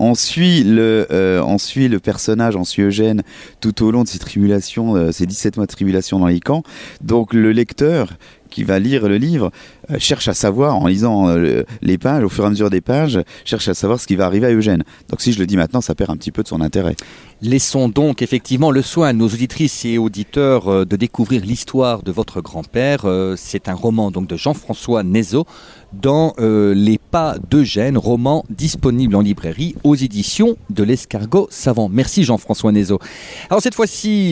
Speaker 11: le personnage, on suit Eugène tout au long de ses tribulations, ses 17 mois de tribulation dans les camps. Donc le lecteur qui va lire le livre cherche à savoir, en lisant les pages, au fur et à mesure des pages, cherche à savoir ce qui va arriver à Eugène. Donc si je le dis maintenant, ça perd un petit peu de son intérêt.
Speaker 3: Laissons donc effectivement le soin à nos auditrices et auditeurs de découvrir l'histoire de votre grand-père. C'est un roman donc de Jean-François Nézot dans Les Pas d'Eugène, roman disponible en librairie aux éditions de l'Escargot Savant. Merci Jean-François Nézot. Alors cette fois-ci,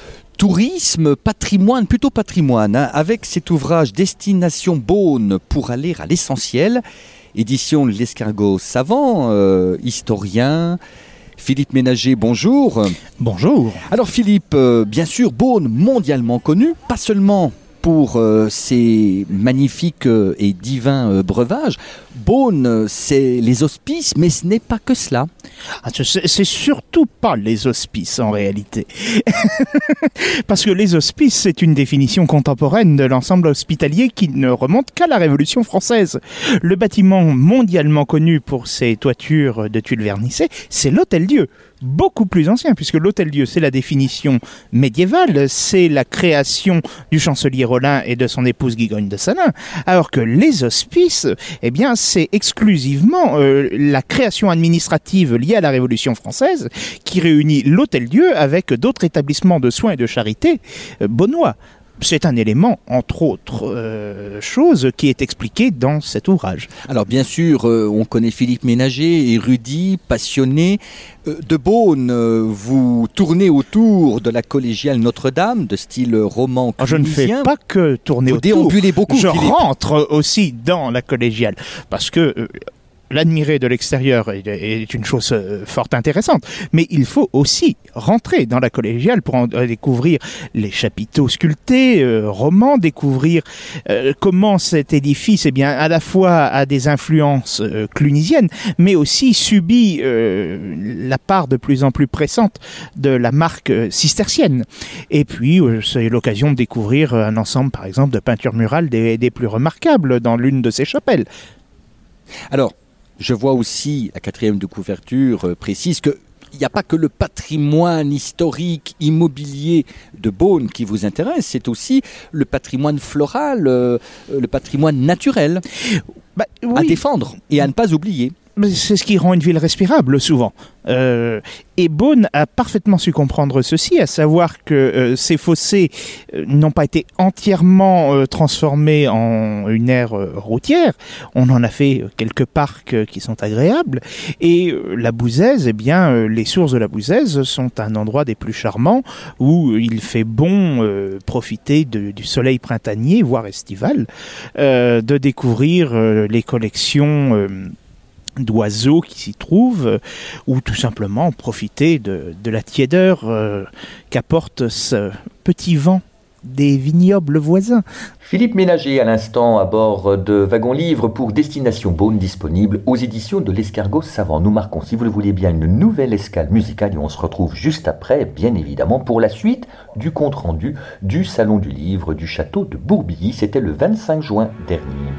Speaker 3: tourisme, patrimoine, plutôt patrimoine, hein, avec cet ouvrage Destination Beaune pour aller à l'essentiel, édition de l'Escargot Savant, historien. Philippe Ménager, bonjour.
Speaker 12: Bonjour.
Speaker 3: Alors Philippe, bien sûr, Beaune mondialement connu, pas seulement pour ses magnifiques et divins breuvages. Beaune, c'est les hospices, mais ce n'est pas que cela.
Speaker 12: C'est surtout pas les hospices en réalité. Parce que les hospices, c'est une définition contemporaine de l'ensemble hospitalier qui ne remonte qu'à la Révolution française. Le bâtiment mondialement connu pour ses toitures de tuiles vernissées, c'est l'Hôtel-Dieu. Beaucoup plus ancien, puisque l'Hôtel-Dieu, c'est la définition médiévale, c'est la création du chancelier Rollin et de son épouse Guigogne de Salins, alors que les hospices, eh bien, c'est exclusivement la création administrative liée à la Révolution française qui réunit l'Hôtel-Dieu avec d'autres établissements de soins et de charité beaunois. C'est un élément, entre autres choses, qui est expliqué dans cet ouvrage.
Speaker 3: Alors bien sûr, on connaît Philippe Ménager, érudit, passionné. De Beaune, vous tournez autour de la collégiale Notre-Dame, de style roman clunisien.
Speaker 12: Je ne fais pas que tourner autour.
Speaker 3: Vous déambulez beaucoup,
Speaker 12: Je
Speaker 3: Philippe.
Speaker 12: rentre aussi dans la collégiale, parce que... l'admirer de l'extérieur est une chose fort intéressante, mais il faut aussi rentrer dans la collégiale pour en découvrir les chapiteaux sculptés, romans, découvrir comment cet édifice, eh bien, à la fois a des influences clunisiennes, mais aussi subit la part de plus en plus pressante de la marque cistercienne. Et puis, c'est l'occasion de découvrir un ensemble, par exemple, de peintures murales des plus remarquables dans l'une de ces chapelles.
Speaker 3: Alors, je vois aussi, la 4e de couverture précise qu'il n'y a pas que le patrimoine historique, immobilier de Beaune qui vous intéresse, c'est aussi le patrimoine floral, le patrimoine naturel à défendre et à ne pas oublier.
Speaker 12: C'est ce qui rend une ville respirable, souvent. Et Beaune a parfaitement su comprendre ceci, à savoir que ces fossés n'ont pas été entièrement transformés en une aire routière. On en a fait quelques parcs qui sont agréables. Et la Bouzaise, eh bien, les sources de la Bouzaise sont un endroit des plus charmants où il fait bon profiter du soleil printanier, voire estival, de découvrir les collections d'oiseaux qui s'y trouvent, ou tout simplement profiter de la tiédeur qu'apporte ce petit vent des vignobles voisins.
Speaker 1: Philippe Ménager à l'instant à bord de Wagon Livre pour Destination Beaune, disponible aux éditions de l'Escargot Savant. Nous marquons, si vous le voulez bien, une nouvelle escale musicale et on se retrouve juste après, bien évidemment, pour la suite du compte-rendu du Salon du Livre du Château de Bourbilly. C'était le 25 juin dernier.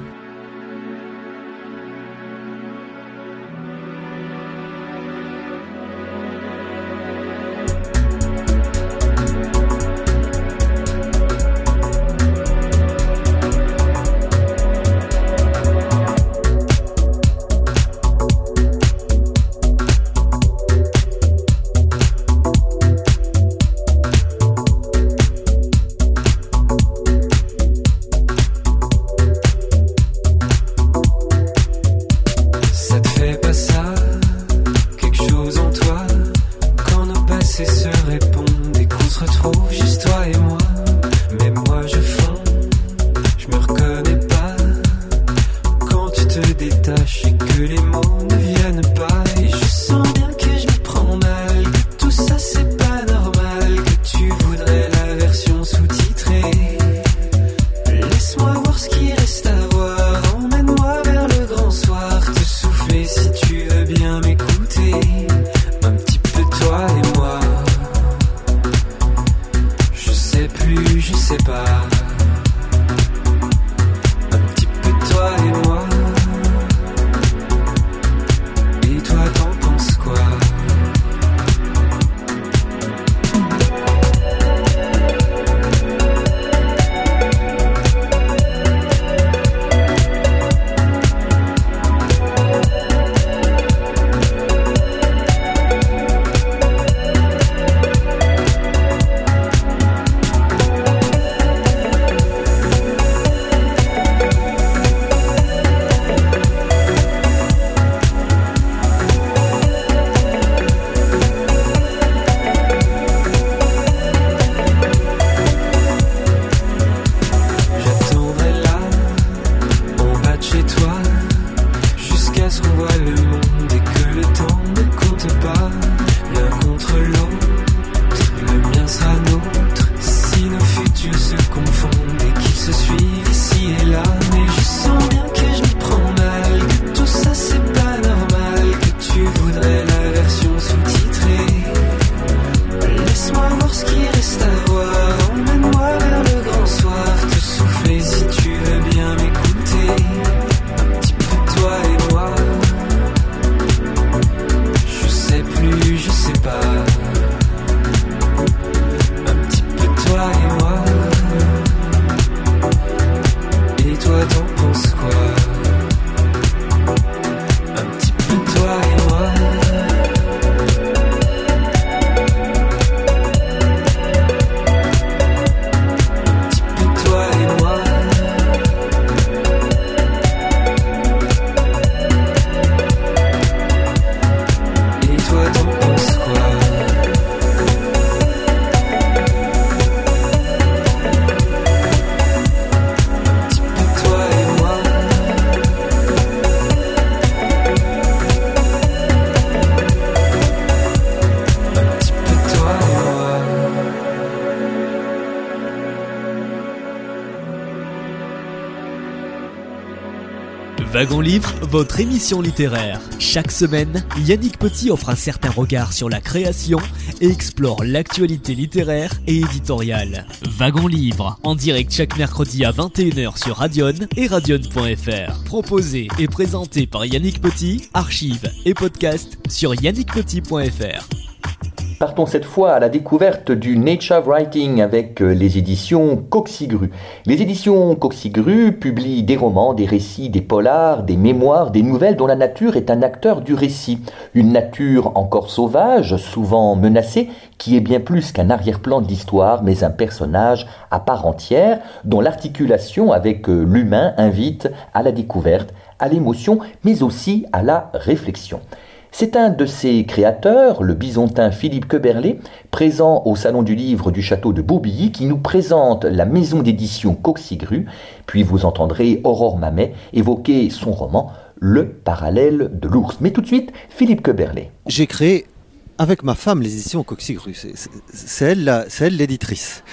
Speaker 5: Wagon Livre, votre émission littéraire. Chaque semaine, Yannick Petit offre un certain regard sur la création et explore l'actualité littéraire et éditoriale. Wagon Livre, en direct chaque mercredi à 21h sur Radion et radion.fr. Proposé et présenté par Yannick Petit, archives et podcasts sur yannickpetit.fr.
Speaker 1: Partons cette fois à la découverte du nature writing avec les éditions Coxigru. Les éditions Coxigru publient des romans, des récits, des polars, des mémoires, des nouvelles dont la nature est un acteur du récit. Une nature encore sauvage, souvent menacée, qui est bien plus qu'un arrière-plan de l'histoire, mais un personnage à part entière, dont l'articulation avec l'humain invite à la découverte, à l'émotion, mais aussi à la réflexion. C'est un de ses créateurs, le bisontin Philippe Queberlé, présent au Salon du Livre du Château de Bourbilly, qui nous présente la maison d'édition Coxigru. Puis vous entendrez Aurore Mamet évoquer son roman Le parallèle de l'ours. Mais tout de suite, Philippe Queberlé.
Speaker 13: J'ai créé avec ma femme les éditions Coxigru. C'est elle l'éditrice.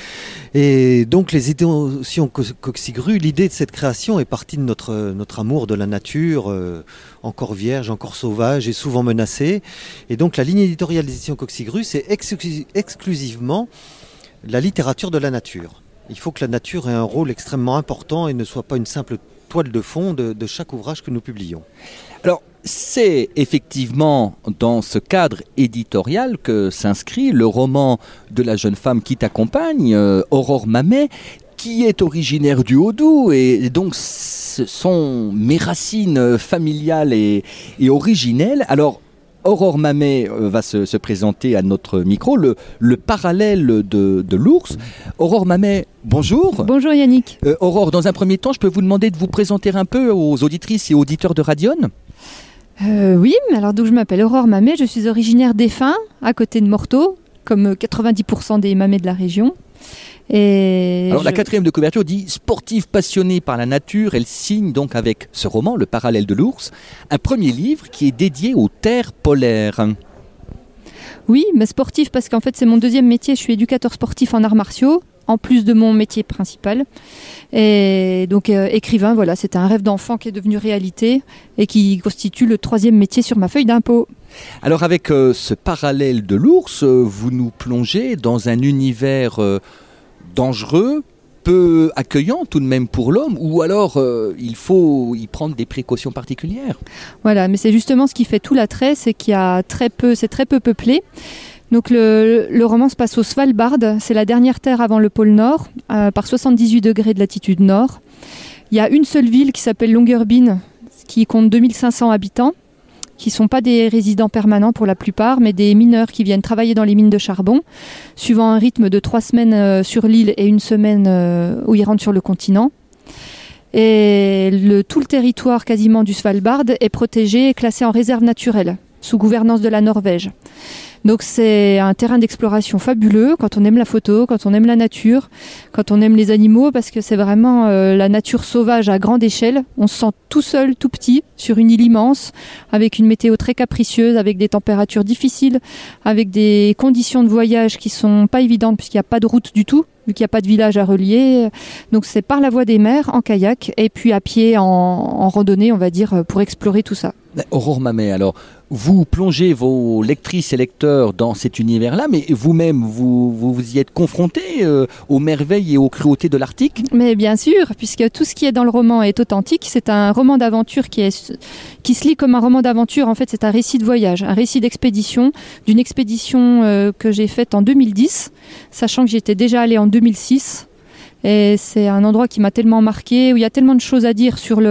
Speaker 13: Et donc les éditions Coxigru, l'idée de cette création est partie de notre amour de la nature, encore vierge, encore sauvage et souvent menacée. Et donc la ligne éditoriale des éditions Coxigru, c'est exclusivement la littérature de la nature. Il faut que la nature ait un rôle extrêmement important et ne soit pas une simple toile de fond de chaque ouvrage que nous publions.
Speaker 3: Alors, c'est effectivement dans ce cadre éditorial que s'inscrit le roman de la jeune femme qui t'accompagne, Aurore Mamet, qui est originaire du Haut-Doubs, et donc ce sont mes racines familiales et originelles. Alors, Aurore Mamet va se présenter à notre micro, le parallèle de l'ours. Aurore Mamet, bonjour.
Speaker 6: Bonjour Yannick.
Speaker 3: Aurore, dans un premier temps, je peux vous demander de vous présenter un peu aux auditrices et auditeurs de Radion ?
Speaker 6: Oui, alors donc je m'appelle Aurore Mamet, je suis originaire d'Effin, à côté de Morteau, comme 90% des Mamets de la région.
Speaker 3: Alors la quatrième de couverture dit « Sportive passionnée par la nature », elle signe donc avec ce roman, Le parallèle de l'ours, un premier livre qui est dédié aux terres polaires.
Speaker 6: Oui, mais sportif parce qu'en fait c'est mon deuxième métier, je suis éducateur sportif en arts martiaux, en plus de mon métier principal. Et donc écrivain, voilà, c'était un rêve d'enfant qui est devenu réalité et qui constitue le troisième métier sur ma feuille d'impôt.
Speaker 3: Alors avec ce parallèle de l'ours, vous nous plongez dans un univers dangereux, peu accueillant tout de même pour l'homme, ou alors il faut y prendre des précautions particulières.
Speaker 6: Voilà, mais c'est justement ce qui fait tout l'attrait, c'est qu'il y a c'est très peu peuplé. Donc le roman se passe au Svalbard, c'est la dernière terre avant le pôle Nord, par 78 degrés de latitude nord. Il y a une seule ville qui s'appelle Longyearbyen, qui compte 2500 habitants, qui ne sont pas des résidents permanents pour la plupart, mais des mineurs qui viennent travailler dans les mines de charbon, suivant un rythme de 3 semaines sur l'île et 1 semaine où ils rentrent sur le continent. Et tout le territoire quasiment du Svalbard est protégé et classé en réserve naturelle, sous gouvernance de la Norvège. Donc c'est un terrain d'exploration fabuleux quand on aime la photo, quand on aime la nature, quand on aime les animaux, parce que c'est vraiment la nature sauvage à grande échelle. On se sent tout seul, tout petit, sur une île immense, avec une météo très capricieuse, avec des températures difficiles, avec des conditions de voyage qui sont pas évidentes puisqu'il n'y a pas de route du tout, vu qu'il n'y a pas de village à relier. Donc c'est par la voie des mers, en kayak, et puis à pied, en randonnée, on va dire, pour explorer tout ça.
Speaker 3: Aurore Mamet, alors, vous plongez vos lectrices et lecteurs dans cet univers-là, mais vous-même, vous y êtes confronté aux merveilles et aux cruautés de l'Arctique ?
Speaker 6: Mais bien sûr, puisque tout ce qui est dans le roman est authentique. C'est un roman d'aventure qui se lit comme un roman d'aventure. En fait, c'est un récit de voyage, un récit d'expédition, d'une expédition que j'ai faite en 2010, sachant que j'étais déjà allée en 2006. Et c'est un endroit qui m'a tellement marqué, où il y a tellement de choses à dire sur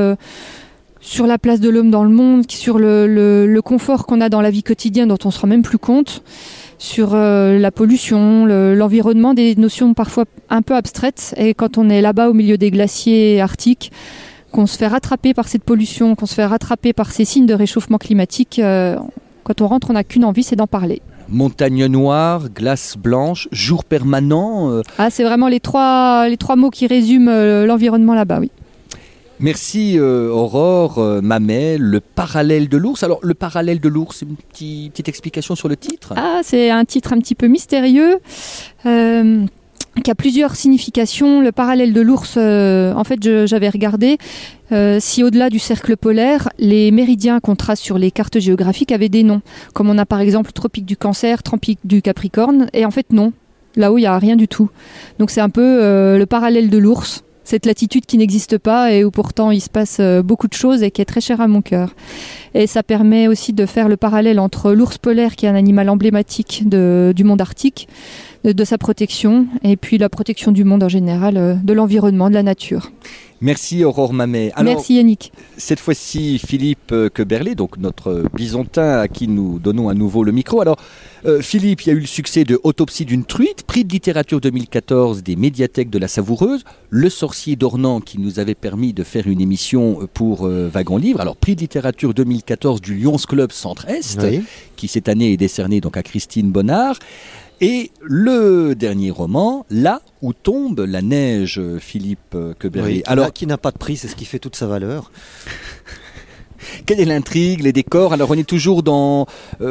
Speaker 6: la place de l'homme dans le monde, sur le confort qu'on a dans la vie quotidienne dont on ne se rend même plus compte, sur la pollution, l'environnement, des notions parfois un peu abstraites. Et quand on est là-bas au milieu des glaciers arctiques, qu'on se fait rattraper par cette pollution, qu'on se fait rattraper par ces signes de réchauffement climatique, quand on rentre, on n'a qu'une envie, c'est d'en parler.
Speaker 3: Montagne noire, glace blanche, jour permanent.
Speaker 6: C'est vraiment les trois mots qui résument l'environnement là-bas, oui.
Speaker 3: Merci Aurore Mamet, le parallèle de l'ours. Alors le parallèle de l'ours, une petite explication sur le titre ?
Speaker 6: C'est un titre un petit peu mystérieux.
Speaker 14: qui a plusieurs significations. Le parallèle de l'ours, en fait, j'avais regardé si au-delà du cercle polaire, les méridiens qu'on trace sur les cartes géographiques avaient des noms. Comme on a par exemple tropique du Cancer, tropique du Capricorne, et en fait non. Là-haut, il n'y a rien du tout. Donc c'est un peu le parallèle de l'ours, cette latitude qui n'existe pas et où pourtant il se passe beaucoup de choses et qui est très chère à mon cœur. Et ça permet aussi de faire le parallèle entre l'ours polaire, qui est un animal emblématique du monde arctique, de sa protection, et puis la protection du monde en général, de l'environnement, de la nature.
Speaker 3: Merci Aurore Mamet. Alors,
Speaker 14: merci Yannick.
Speaker 3: Cette fois-ci, Philippe Queberlé, donc notre bisontin à qui nous donnons à nouveau le micro. Alors, Philippe, il y a eu le succès de Autopsie d'une truite, prix de littérature 2014 des médiathèques de la Savoureuse, Le Sorcier d'Ornans qui nous avait permis de faire une émission pour Wagon Livre. Alors, prix de littérature 2014 du Lions Club Centre-Est, oui, qui cette année est décerné donc à Christine Bonnard. Et le dernier roman, Là où tombe la neige, Philippe Queberlé.
Speaker 13: Oui, alors, qui n'a pas de prix, c'est ce qui fait toute sa valeur.
Speaker 3: Quelle est l'intrigue, les décors? Alors on est toujours dans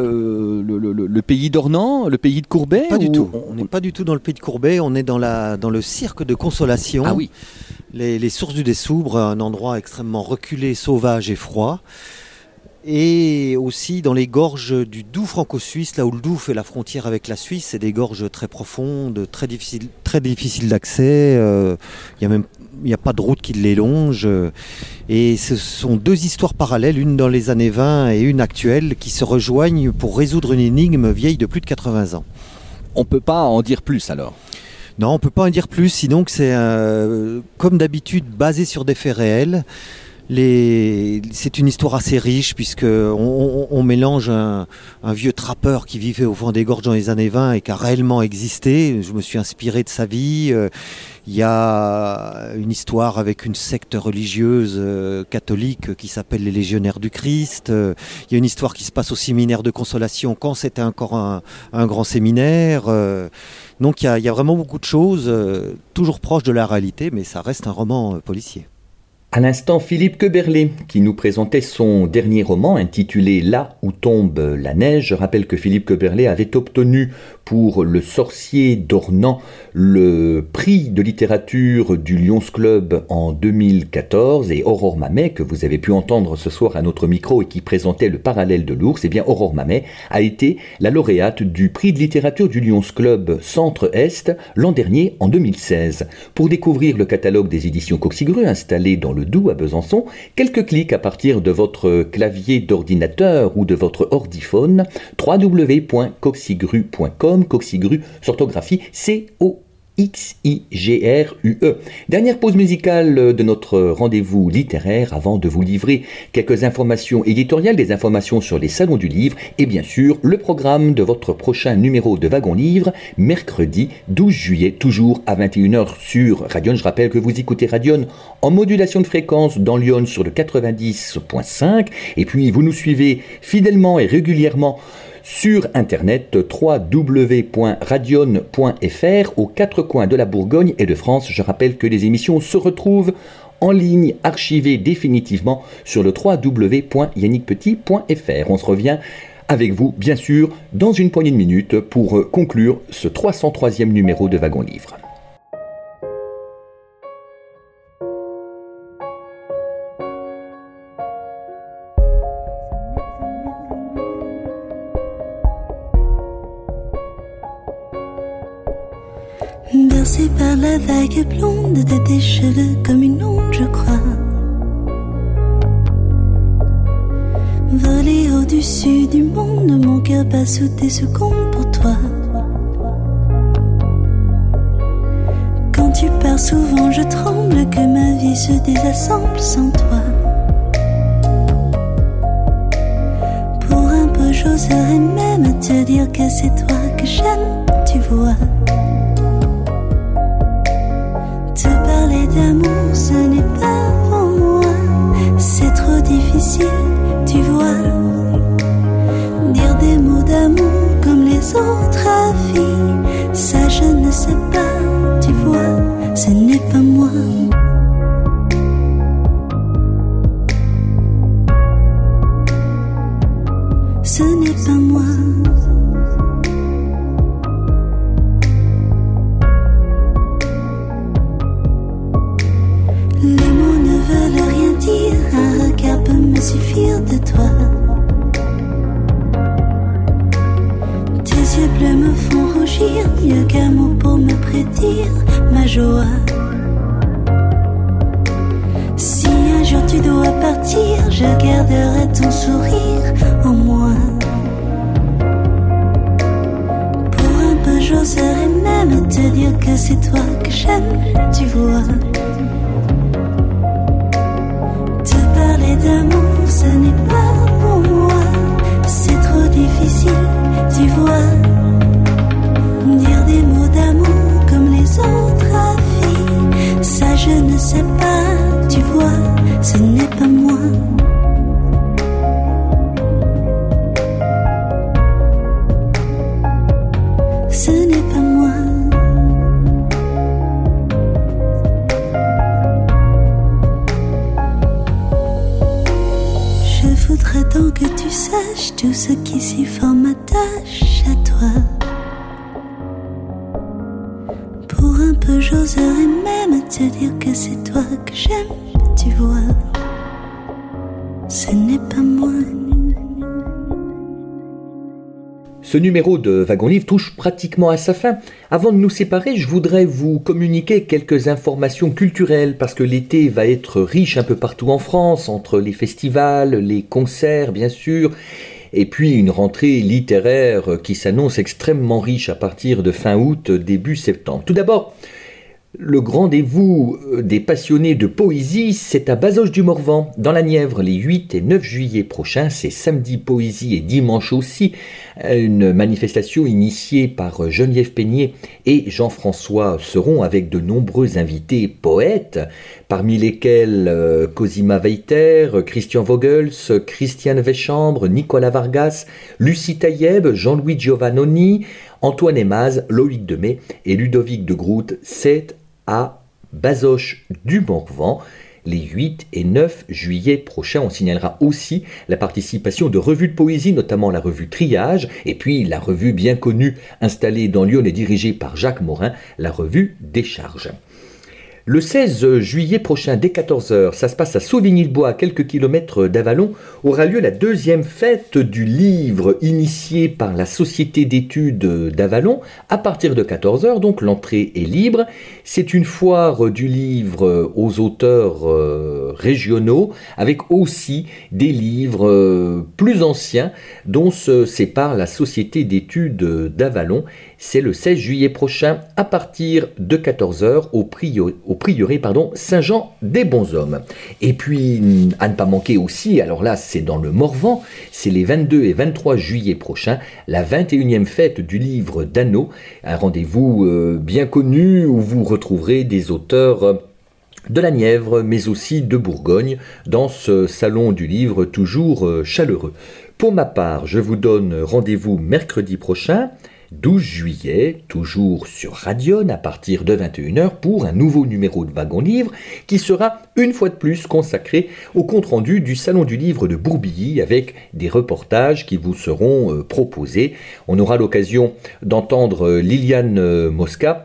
Speaker 3: le pays d'Ornans, le pays de Courbet?
Speaker 13: Pas du tout. On n'est pas du tout dans le pays de Courbet, on est dans le cirque de Consolation.
Speaker 3: Ah oui.
Speaker 13: Les sources du Dessoubre, un endroit extrêmement reculé, sauvage et froid. Et aussi dans les gorges du Doubs franco-suisse, là où le Doubs fait la frontière avec la Suisse, c'est des gorges très profondes, très difficiles d'accès. Il n'y a pas de route qui les longe. Et ce sont deux histoires parallèles, une dans les années 20 et une actuelle, qui se rejoignent pour résoudre une énigme vieille de plus de 80 ans.
Speaker 3: On ne peut pas en dire plus alors?
Speaker 13: Non, on ne peut pas en dire plus, sinon que c'est comme d'habitude basé sur des faits réels. C'est une histoire assez riche puisque on mélange un vieux trappeur qui vivait au fond des gorges dans les années 20 et qui a réellement existé. Je me suis inspiré de sa vie. Il y a une histoire avec une secte religieuse catholique qui s'appelle les Légionnaires du Christ. Il y a une histoire qui se passe au séminaire de Consolation quand c'était encore un grand séminaire. Donc il y a vraiment beaucoup de choses, toujours proches de la réalité, mais ça reste un roman policier.
Speaker 1: À l'instant, Philippe Queberlé, qui nous présentait son dernier roman intitulé « Là où tombe la neige ». Je rappelle que Philippe Queberlé avait obtenu pour Le Sorcier d'Ornans le prix de littérature du Lions Club en 2014, et Aurore Mamet, que vous avez pu entendre ce soir à notre micro et qui présentait le parallèle de l'ours, eh bien Aurore Mamet a été la lauréate du prix de littérature du Lions Club Centre-Est l'an dernier en 2016. Pour découvrir le catalogue des éditions Coxigru installé dans le Doubs à Besançon, quelques clics à partir de votre clavier d'ordinateur ou de votre ordiphone, www.coxigru.com, Coxigru s'orthographie C-O-X-I-G-R-U-E. Dernière pause musicale de notre rendez-vous littéraire avant de vous livrer quelques informations éditoriales, des informations sur les salons du livre et bien sûr le programme de votre prochain numéro de Wagon Livre, mercredi 12 juillet, toujours à 21h sur Radion. Je rappelle que vous écoutez Radion en modulation de fréquence dans Lyon sur le 90.5 et puis vous nous suivez fidèlement et régulièrement sur internet www.radion.fr aux quatre coins de la Bourgogne et de France. Je rappelle que les émissions se retrouvent en ligne, archivées définitivement sur le www.yannickpetit.fr. On se revient avec vous, bien sûr, dans une poignée de minutes pour conclure ce 303e numéro de Wagon Livre.
Speaker 15: Bercé par la vague blonde de tes cheveux comme une onde, je crois. Voler au-dessus du monde, mon cœur bat sous tes secondes pour toi. Quand tu pars souvent, je tremble que ma vie se désassemble sans toi. Pour un peu, j'oserais même te dire que c'est toi que j'aime, tu vois. Te parler d'amour, ce n'est pas pour moi. C'est trop difficile, tu vois. Dire des mots d'amour comme les autres filles, ça je ne sais pas, tu vois. Ce n'est pas moi. Ce n'est pas moi. si fière de toi. Tes yeux bleus me font rougir, y'a qu'un mot pour me prédire ma joie. Si un jour tu dois partir, je garderai ton sourire en moi. Pour un peu j'oserais même te dire que c'est toi que j'aime, tu vois. Te parler d'amour, ce n'est pas pour moi, c'est trop difficile, tu vois. Dire des mots d'amour comme les autres filles, ça je ne sais pas, tu vois, ce n'est pas moi. Ce n'est pas moi. Je voudrais tant que tu saches tout ce qui si fort m'attache à toi. Pour un peu j'oserais même te dire que c'est toi que j'aime, tu vois. Ce n'est pas moi.
Speaker 1: Ce numéro de Wagon Livre touche pratiquement à sa fin. Avant de nous séparer, je voudrais vous communiquer quelques informations culturelles parce que l'été va être riche un peu partout en France, entre les festivals, les concerts bien sûr, et puis une rentrée littéraire qui s'annonce extrêmement riche à partir de fin août, début septembre. Tout d'abord, le rendez-vous des passionnés de poésie, c'est à Bazoches-du-Morvan, dans la Nièvre, les 8 et 9 juillet prochains. C'est samedi poésie et dimanche aussi. Une manifestation initiée par Geneviève Peigné et Jean-François Seron avec de nombreux invités poètes, parmi lesquels Cosima Veiter, Christian Vogels, Christiane Weschambre, Nicolas Vargas, Lucie Taïeb, Jean-Louis Giovannoni, Antoine Emaz, Loïc Demey et Ludovic de Groot. C'est à Bazoches-du-Morvan les 8 et 9 juillet prochains. On signalera aussi la participation de revues de poésie, notamment la revue Triage, et puis la revue bien connue installée dans Lyon et dirigée par Jacques Morin, la revue Décharge. Le 16 juillet prochain, dès 14h, ça se passe à Sauvigny-le-Bois, à quelques kilomètres d'Avallon, aura lieu la deuxième fête du livre initiée par la Société d'études d'Avallon. À partir de 14h, donc l'entrée est libre. C'est une foire du livre aux auteurs régionaux, avec aussi des livres plus anciens dont se sépare la Société d'études d'Avallon. C'est le 16 juillet prochain à partir de 14h au prieuré Saint-Jean-des-Bonshommes. Et puis, à ne pas manquer aussi, alors là c'est dans le Morvan, c'est les 22 et 23 juillet prochains, la 21e fête du livre d'Anneau, un rendez-vous bien connu où vous retrouverez des auteurs de la Nièvre, mais aussi de Bourgogne, dans ce salon du livre toujours chaleureux. Pour ma part, je vous donne rendez-vous mercredi prochain, 12 juillet, toujours sur Radion à partir de 21h pour un nouveau numéro de Wagon Livre qui sera une fois de plus consacré au compte-rendu du Salon du Livre de Bourbilly avec des reportages qui vous seront proposés. On aura l'occasion d'entendre Liliane Mosca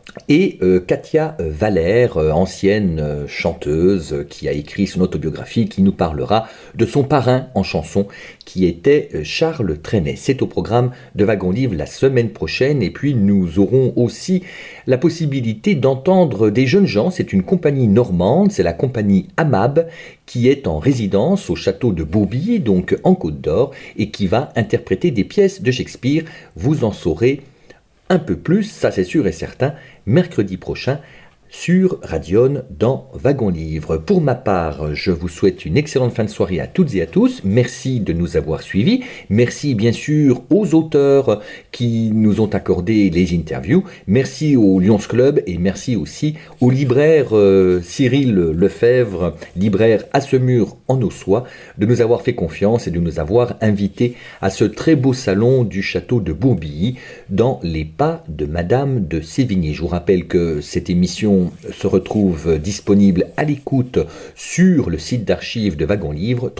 Speaker 1: et Katia Valère, ancienne chanteuse qui a écrit son autobiographie, qui nous parlera de son parrain en chanson qui était Charles Trenet. C'est au programme de Wagon Livre la semaine prochaine et puis nous aurons aussi la possibilité d'entendre des jeunes gens. C'est une compagnie normande, c'est la compagnie Amab qui est en résidence au château de Bourbilly, donc en Côte d'Or, et qui va interpréter des pièces de Shakespeare. Vous en saurez un peu plus, ça c'est sûr et certain, mercredi prochain sur Radion dans Wagon Livre. Pour ma part, je vous souhaite une excellente fin de soirée à toutes et à tous. Merci de nous avoir suivis. Merci bien sûr aux auteurs qui nous ont accordé les interviews. Merci au Lions Club et merci aussi au libraire Cyril Lefebvre, libraire à Semur en Ossois, de nous avoir fait confiance et de nous avoir invités à ce très beau salon du château de Bourbilly dans les pas de Madame de Sévigné. Je vous rappelle que cette émission se retrouve disponible à l'écoute sur le site d'archives de Wagon Livre,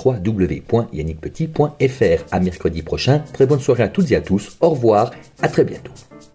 Speaker 1: www.yannickpetit.fr. À mercredi prochain. Très bonne soirée à toutes et à tous. Au revoir. À très bientôt.